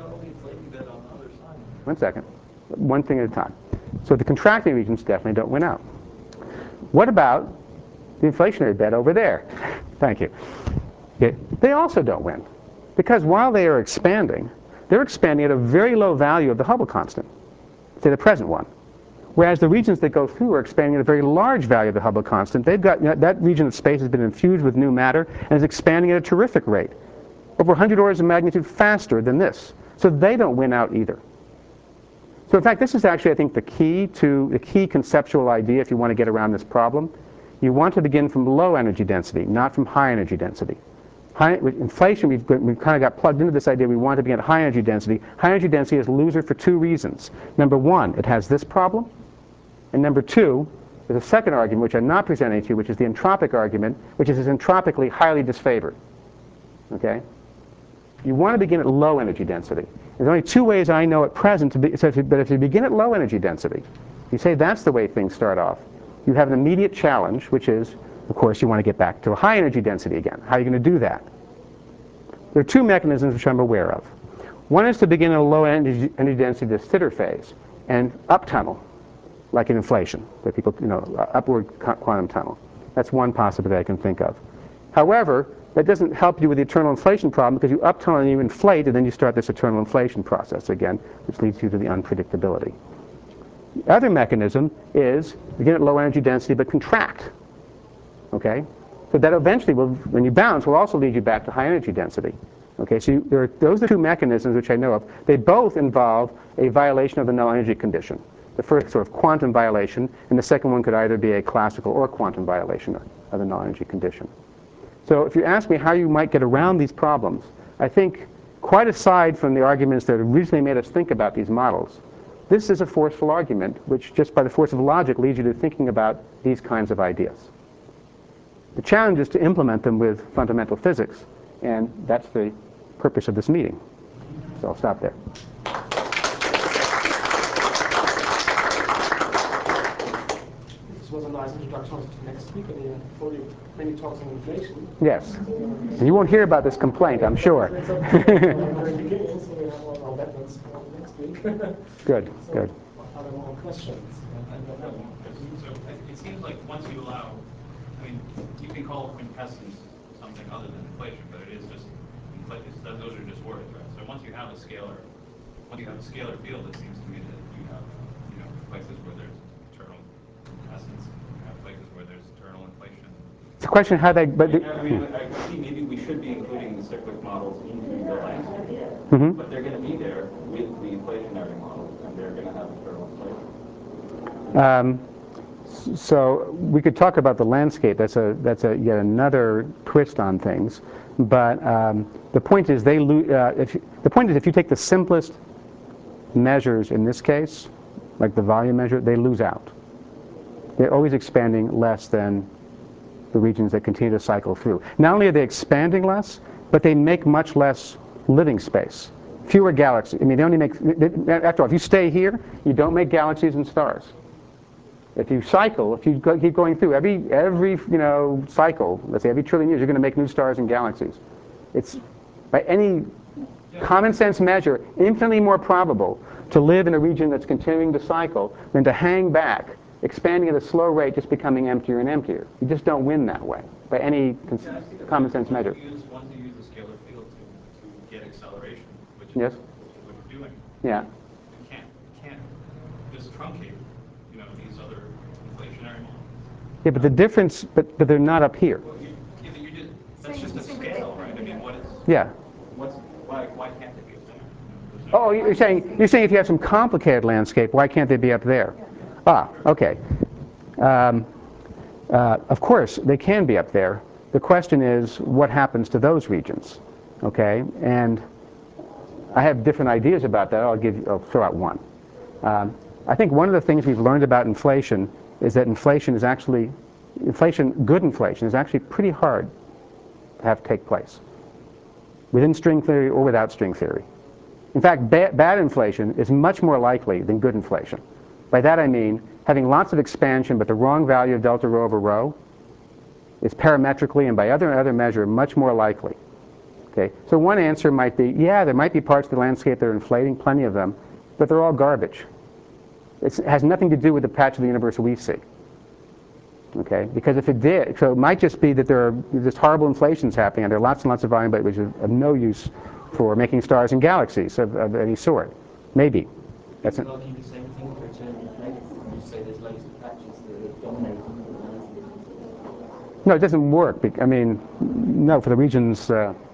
One second. One thing at a time. So the contracting regions definitely don't win out. What about the inflationary bed over there? Thank you. Okay. They also don't win. Because while they are expanding, they're expanding at a very low value of the Hubble constant, say the present one. Whereas the regions that go through are expanding at a very large value of the Hubble constant. They've got, that region of space has been infused with new matter and is expanding at a terrific rate. over 100 orders of magnitude faster than this. So they don't win out either. So in fact, this is actually, I think, the key conceptual idea if you want to get around this problem. You want to begin from low energy density, not from high energy density. With inflation, we've kind of got plugged into this idea we want to begin at high energy density. High energy density is a loser for two reasons. Number one, it has this problem. And number two, there's a second argument, which I'm not presenting to you, which is the entropic argument, which is entropically highly disfavored. Okay? You want to begin at low energy density. There's only two ways I know at present to be, but if you begin at low energy density, you say that's the way things start off, you have an immediate challenge, which is, of course, you want to get back to a high energy density again. How are you going to do that? There are two mechanisms which I'm aware of. One is to begin at a low energy density, the Sitter phase, and up tunnel, like in inflation, where people, upward quantum tunnel. That's one possibility I can think of. However, that doesn't help you with the eternal inflation problem because you uptunnel and you inflate, and then you start this eternal inflation process again, which leads you to the unpredictability. The other mechanism is begin at low energy density but contract. Okay? So that eventually, when you bounce, will also lead you back to high energy density. Okay, so those are two mechanisms which I know of. They both involve a violation of the null energy condition. The first sort of quantum violation, and the second one could either be a classical or quantum violation of the null energy condition. So if you ask me how you might get around these problems, I think quite aside from the arguments that originally made us think about these models, this is a forceful argument which just by the force of logic leads you to thinking about these kinds of ideas. The challenge is to implement them with fundamental physics, and that's the purpose of this meeting. So I'll stop there. This was a nice introduction to the next speaker. Before you many talks on inflation. Yes. You won't hear about this complaint, I'm sure. Good, So, good. are there more questions? So it seems like once you allow, I mean, you can call quintessence something other than inflation, but it is just inflation. Those are just words, right? So once you have a scalar field, it seems to me that you have, places where there's eternal essence, you have places where there's eternal inflation. It's a question how they. But I see maybe we should be including the cyclic models into the landscape, but they're going to be there with the inflationary models, and they're going to have eternal inflation. So we could talk about the landscape. That's yet another twist on things. But the point is if you take the simplest measures in this case, like the volume measure, they lose out. They're always expanding less than the regions that continue to cycle through. Not only are they expanding less, but they make much less living space. Fewer galaxies. I mean, they only make, after all, if you stay here, you don't make galaxies and stars. If you cycle, if you keep going through every cycle, let's say every trillion years, you're going to make new stars and galaxies. It's, by any common sense measure, infinitely more probable to live in a region that's continuing to cycle than to hang back, expanding at a slow rate, just becoming emptier and emptier. You just don't win that way, by any common sense measure. Once you use the scalar field to get acceleration, which is Yes. what you're doing, Yeah. you can't just truncate, these other inflationary models. Yeah, but the difference, but they're not up here. Well, that's just a scale, right? I mean, what is? Yeah. Why can't they be up there? Oh, you're saying if you have some complicated landscape, why can't they be up there? Ah, okay. Of course, they can be up there. The question is, what happens to those regions? Okay, and I have different ideas about that. I'll throw out one. I think one of the things we've learned about inflation is that good inflation is actually pretty hard to have take place, within string theory or without string theory. In fact, bad inflation is much more likely than good inflation. By that I mean having lots of expansion but the wrong value of delta rho over rho is parametrically and by other measure much more likely. Okay? So one answer might be, yeah, there might be parts of the landscape that are inflating, plenty of them, but they're all garbage. It has nothing to do with the patch of the universe we see. Okay? Because if it did, so it might just be that there are just horrible inflations happening and there are lots and lots of volume but which is of no use for making stars and galaxies of any sort. Maybe. That's it. The same thing for eternal inflation. You say there's loads of patches that are dominating the landscape. No, it doesn't work. I mean, no, for the regions,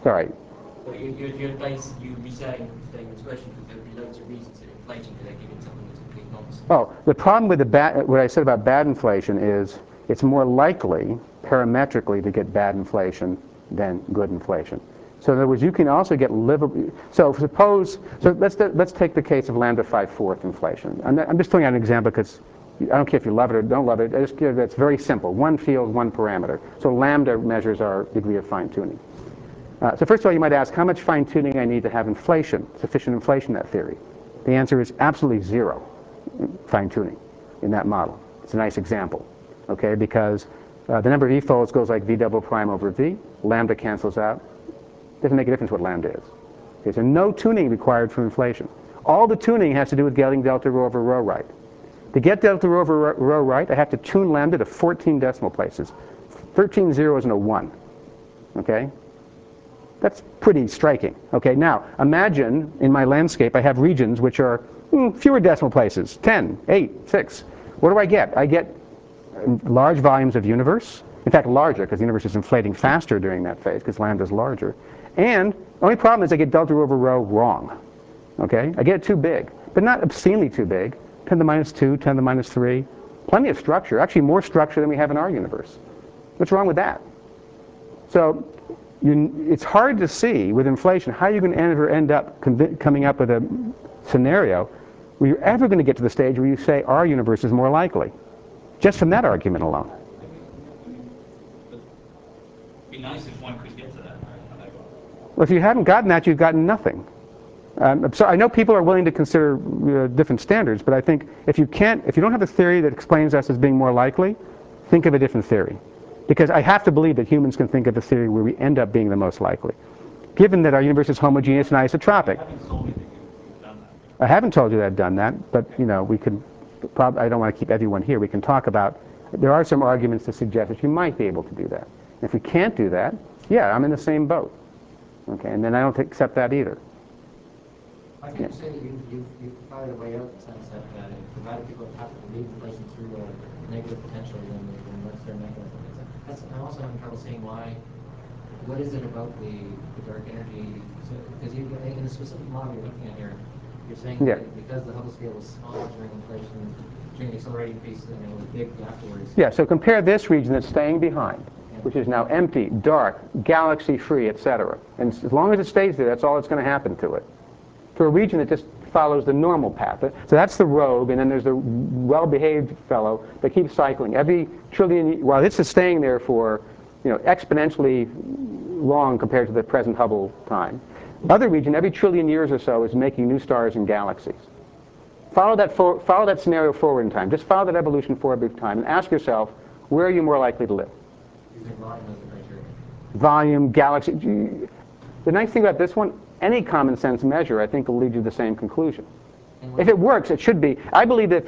Sorry. But you resetting the expression because there would be loads of reasons that inflation could give it something that's complete nonsense. Oh, the problem with what I said about bad inflation is it's more likely parametrically to get bad inflation than good inflation. So in other words, you can also get livable. So let's take the case of lambda 5/4 inflation. I'm just throwing out an example because I don't care if you love it or don't love it. It's very simple. One field, one parameter. So lambda measures our degree of fine-tuning. So first of all, you might ask how much fine-tuning I need to have inflation, sufficient inflation in that theory. The answer is absolutely zero fine-tuning in that model. It's a nice example, okay? Because the number of e-folds goes like v double prime over v. Lambda cancels out. Doesn't make a difference what lambda is. Okay, so no tuning required for inflation. All the tuning has to do with getting delta rho over rho right. To get delta rho over rho right, I have to tune lambda to 14 decimal places. 13 zeros and a 1. Okay? That's pretty striking. Okay, now imagine in my landscape I have regions which are fewer decimal places, 10, 8, 6. What do I get? I get large volumes of universe. In fact, larger, because the universe is inflating faster during that phase, because lambda is larger. And the only problem is I get delta rho over rho wrong. Okay? I get it too big, but not obscenely too big. 10 to the minus 2, 10 to the minus 3. Plenty of structure, actually more structure than we have in our universe. What's wrong with that? So it's hard to see with inflation how you can end up coming up with a scenario where you're ever going to get to the stage where you say our universe is more likely, just from that argument alone. It'd be nice if one could get to that. Well, if you haven't gotten that, you've gotten nothing. So I know people are willing to consider different standards, but I think if you don't have a theory that explains us as being more likely, think of a different theory. Because I have to believe that humans can think of a theory where we end up being the most likely, given that our universe is homogeneous and isotropic. I haven't told you that I've done that, but we can. I don't want to keep everyone here. We can talk about. There are some arguments to suggest that you might be able to do that. If we can't do that, yeah, I'm in the same boat. Okay, and then I don't accept that either. I think you say that you've provided a way out in the sense that provided people have to leave inflation through a negative potential, then that's their mechanism. I'm also having trouble seeing what is it about the dark energy? Because in the specific model you're looking at here, you're saying that because the Hubble scale was small during inflation, during the accelerating piece, and it was big afterwards. Yeah, so compare this region that's staying behind, which is now empty, dark, galaxy-free, etc. And as long as it stays there, that's all that's going to happen to it. To a region that just follows the normal path. So that's the rogue, and then there's the well-behaved fellow that keeps cycling. Every trillion, while this is staying there for exponentially long compared to the present Hubble time. Other region, every trillion years or so, is making new stars and galaxies. Follow that scenario forward in time. Just follow that evolution forward in time and ask yourself, where are you more likely to live? Using volume as a criteria. Volume, galaxy. The nice thing about this one, any common sense measure, I think, will lead you to the same conclusion. If it works, it should be. I believe that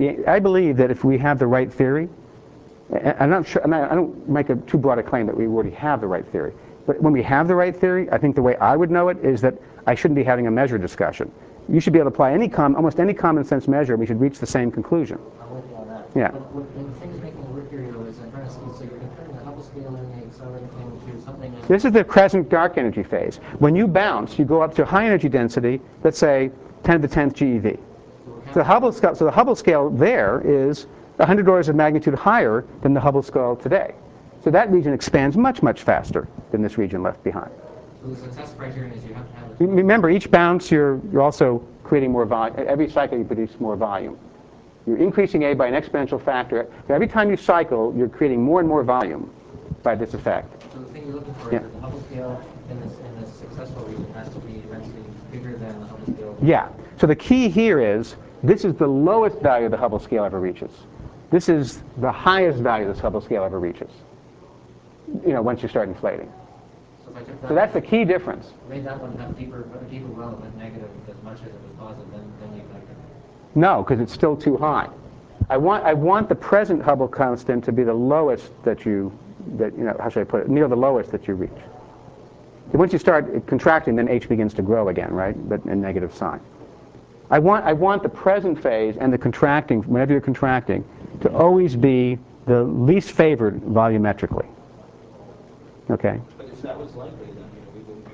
if we have the right theory, I'm not sure. I don't make too broad a claim that we already have the right theory. But when we have the right theory, I think the way I would know it is that I shouldn't be having a measure discussion. You should be able to apply almost any common sense measure, and we should reach the same conclusion. I'm with you on that. Yeah. But the thing that's making it work here, though, is I'm trying to see, so you're comparing the Hubble scale and the accelerating thing to something that... This is the crescent dark energy phase. When you bounce, you go up to high energy density, let's say 10 to the 10th GeV. So the Hubble scale there is 100 orders of magnitude higher than the Hubble scale today. So that region expands much, much faster than this region left behind. So the success criterion is you have to have... Remember, each bounce you're also creating more volume. Every cycle you produce more volume. You're increasing A by an exponential factor. So every time you cycle, you're creating more and more volume by this effect. So the thing you're looking for is that the Hubble scale in this successful region has to be density bigger than the Hubble scale. Yeah. So the key here is this is the lowest value the Hubble scale ever reaches. This is the highest value this Hubble scale ever reaches. Once you start inflating. So that's the key difference. Made that one have deeper relevant negative as much as it was positive, then you like it. No, because it's still too high. I want the present Hubble constant to be the lowest how should I put it? Near the lowest that you reach. Once you start contracting, then H begins to grow again, right? But in negative sign. I want the present phase and the contracting, whenever you're contracting, to always be the least favored volumetrically. Okay. But if that was likely, then we wouldn't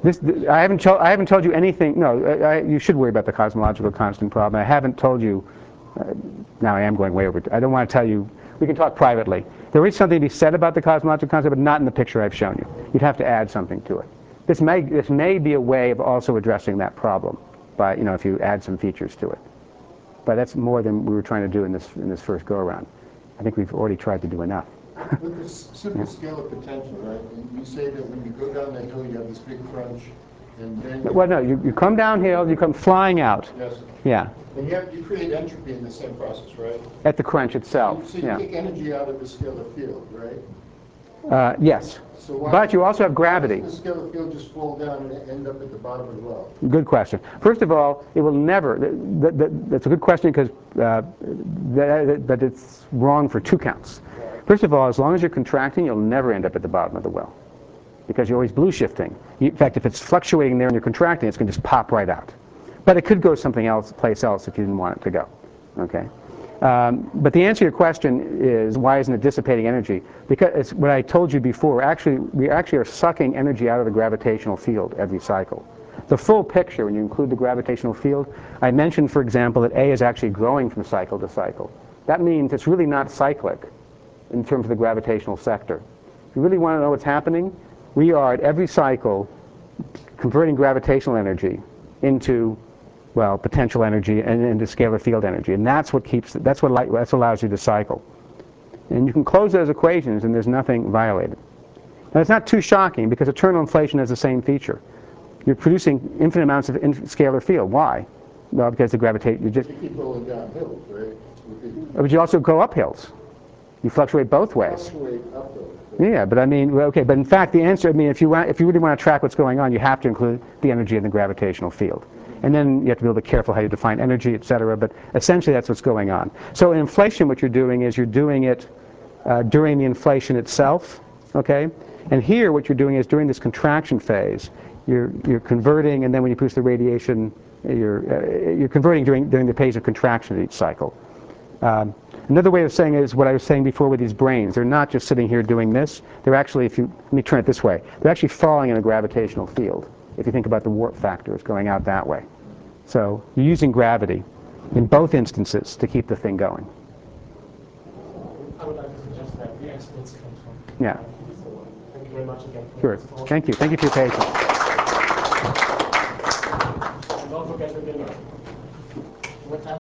I haven't told you anything. No, you should worry about the cosmological constant problem. I haven't told you. Now I am going way over. I don't want to tell you. We can talk privately. There is something to be said about the cosmological constant, but not in the picture I've shown you. You'd have to add something to it. This may be a way of also addressing that problem, by if you add some features to it. But that's more than we were trying to do in this first go around. I think we've already tried to do enough. With this simple scale of potential, right? And you say that when you go down that hill, you have this big crunch, and then... Well, no, you come downhill, you come flying out. Yes. Yeah. And you create entropy in the same process, right? At the crunch itself. So you take energy out of the scalar field, right? Yes. So but you also have gravity. Why does the scalar field just fall down and end up at the bottom of the well? Good question. First of all, it will never. That's a good question because, but it's wrong for two counts. First of all, as long as you're contracting, you'll never end up at the bottom of the well, because you're always blue shifting. In fact, if it's fluctuating there and you're contracting, it's going to just pop right out. But it could go someplace else if you didn't want it to go. Okay. But the answer to your question is, why isn't it dissipating energy? Because it's what I told you before. We actually are sucking energy out of the gravitational field every cycle. The full picture, when you include the gravitational field, I mentioned, for example, that A is actually growing from cycle to cycle. That means it's really not cyclic in terms of the gravitational sector. If you really want to know what's happening, we are at every cycle converting gravitational energy into, well, potential energy and into scalar field energy, and that's what allows you to cycle. And you can close those equations, and there's nothing violated. Now, it's not too shocking because eternal inflation has the same feature. You're producing infinite amounts of scalar field. Why? Well, because the gravitation. You keep rolling down hills, right? But you also go up hills. You fluctuate both ways. Yeah, but I mean, okay. But in fact, the answer. I mean, if you really want to track what's going on, you have to include the energy in the gravitational field. And then you have to be a little bit careful how you define energy, et cetera. But essentially, that's what's going on. So in inflation, what you're doing is you're doing it during the inflation itself, okay? And here, what you're doing is during this contraction phase, you're converting, and then when you produce the radiation, you're converting during the phase of contraction of each cycle. Another way of saying it is what I was saying before with these brains. They're not just sitting here doing this. They're actually, let me turn it this way, they're actually falling in a gravitational field, if you think about the warp factors going out that way. So you're using gravity in both instances to keep the thing going. I would like to suggest that the experts come from. Yeah. Thank you very much again. Sure. Thank you. Thank you for your patience. And don't forget the dinner. What time?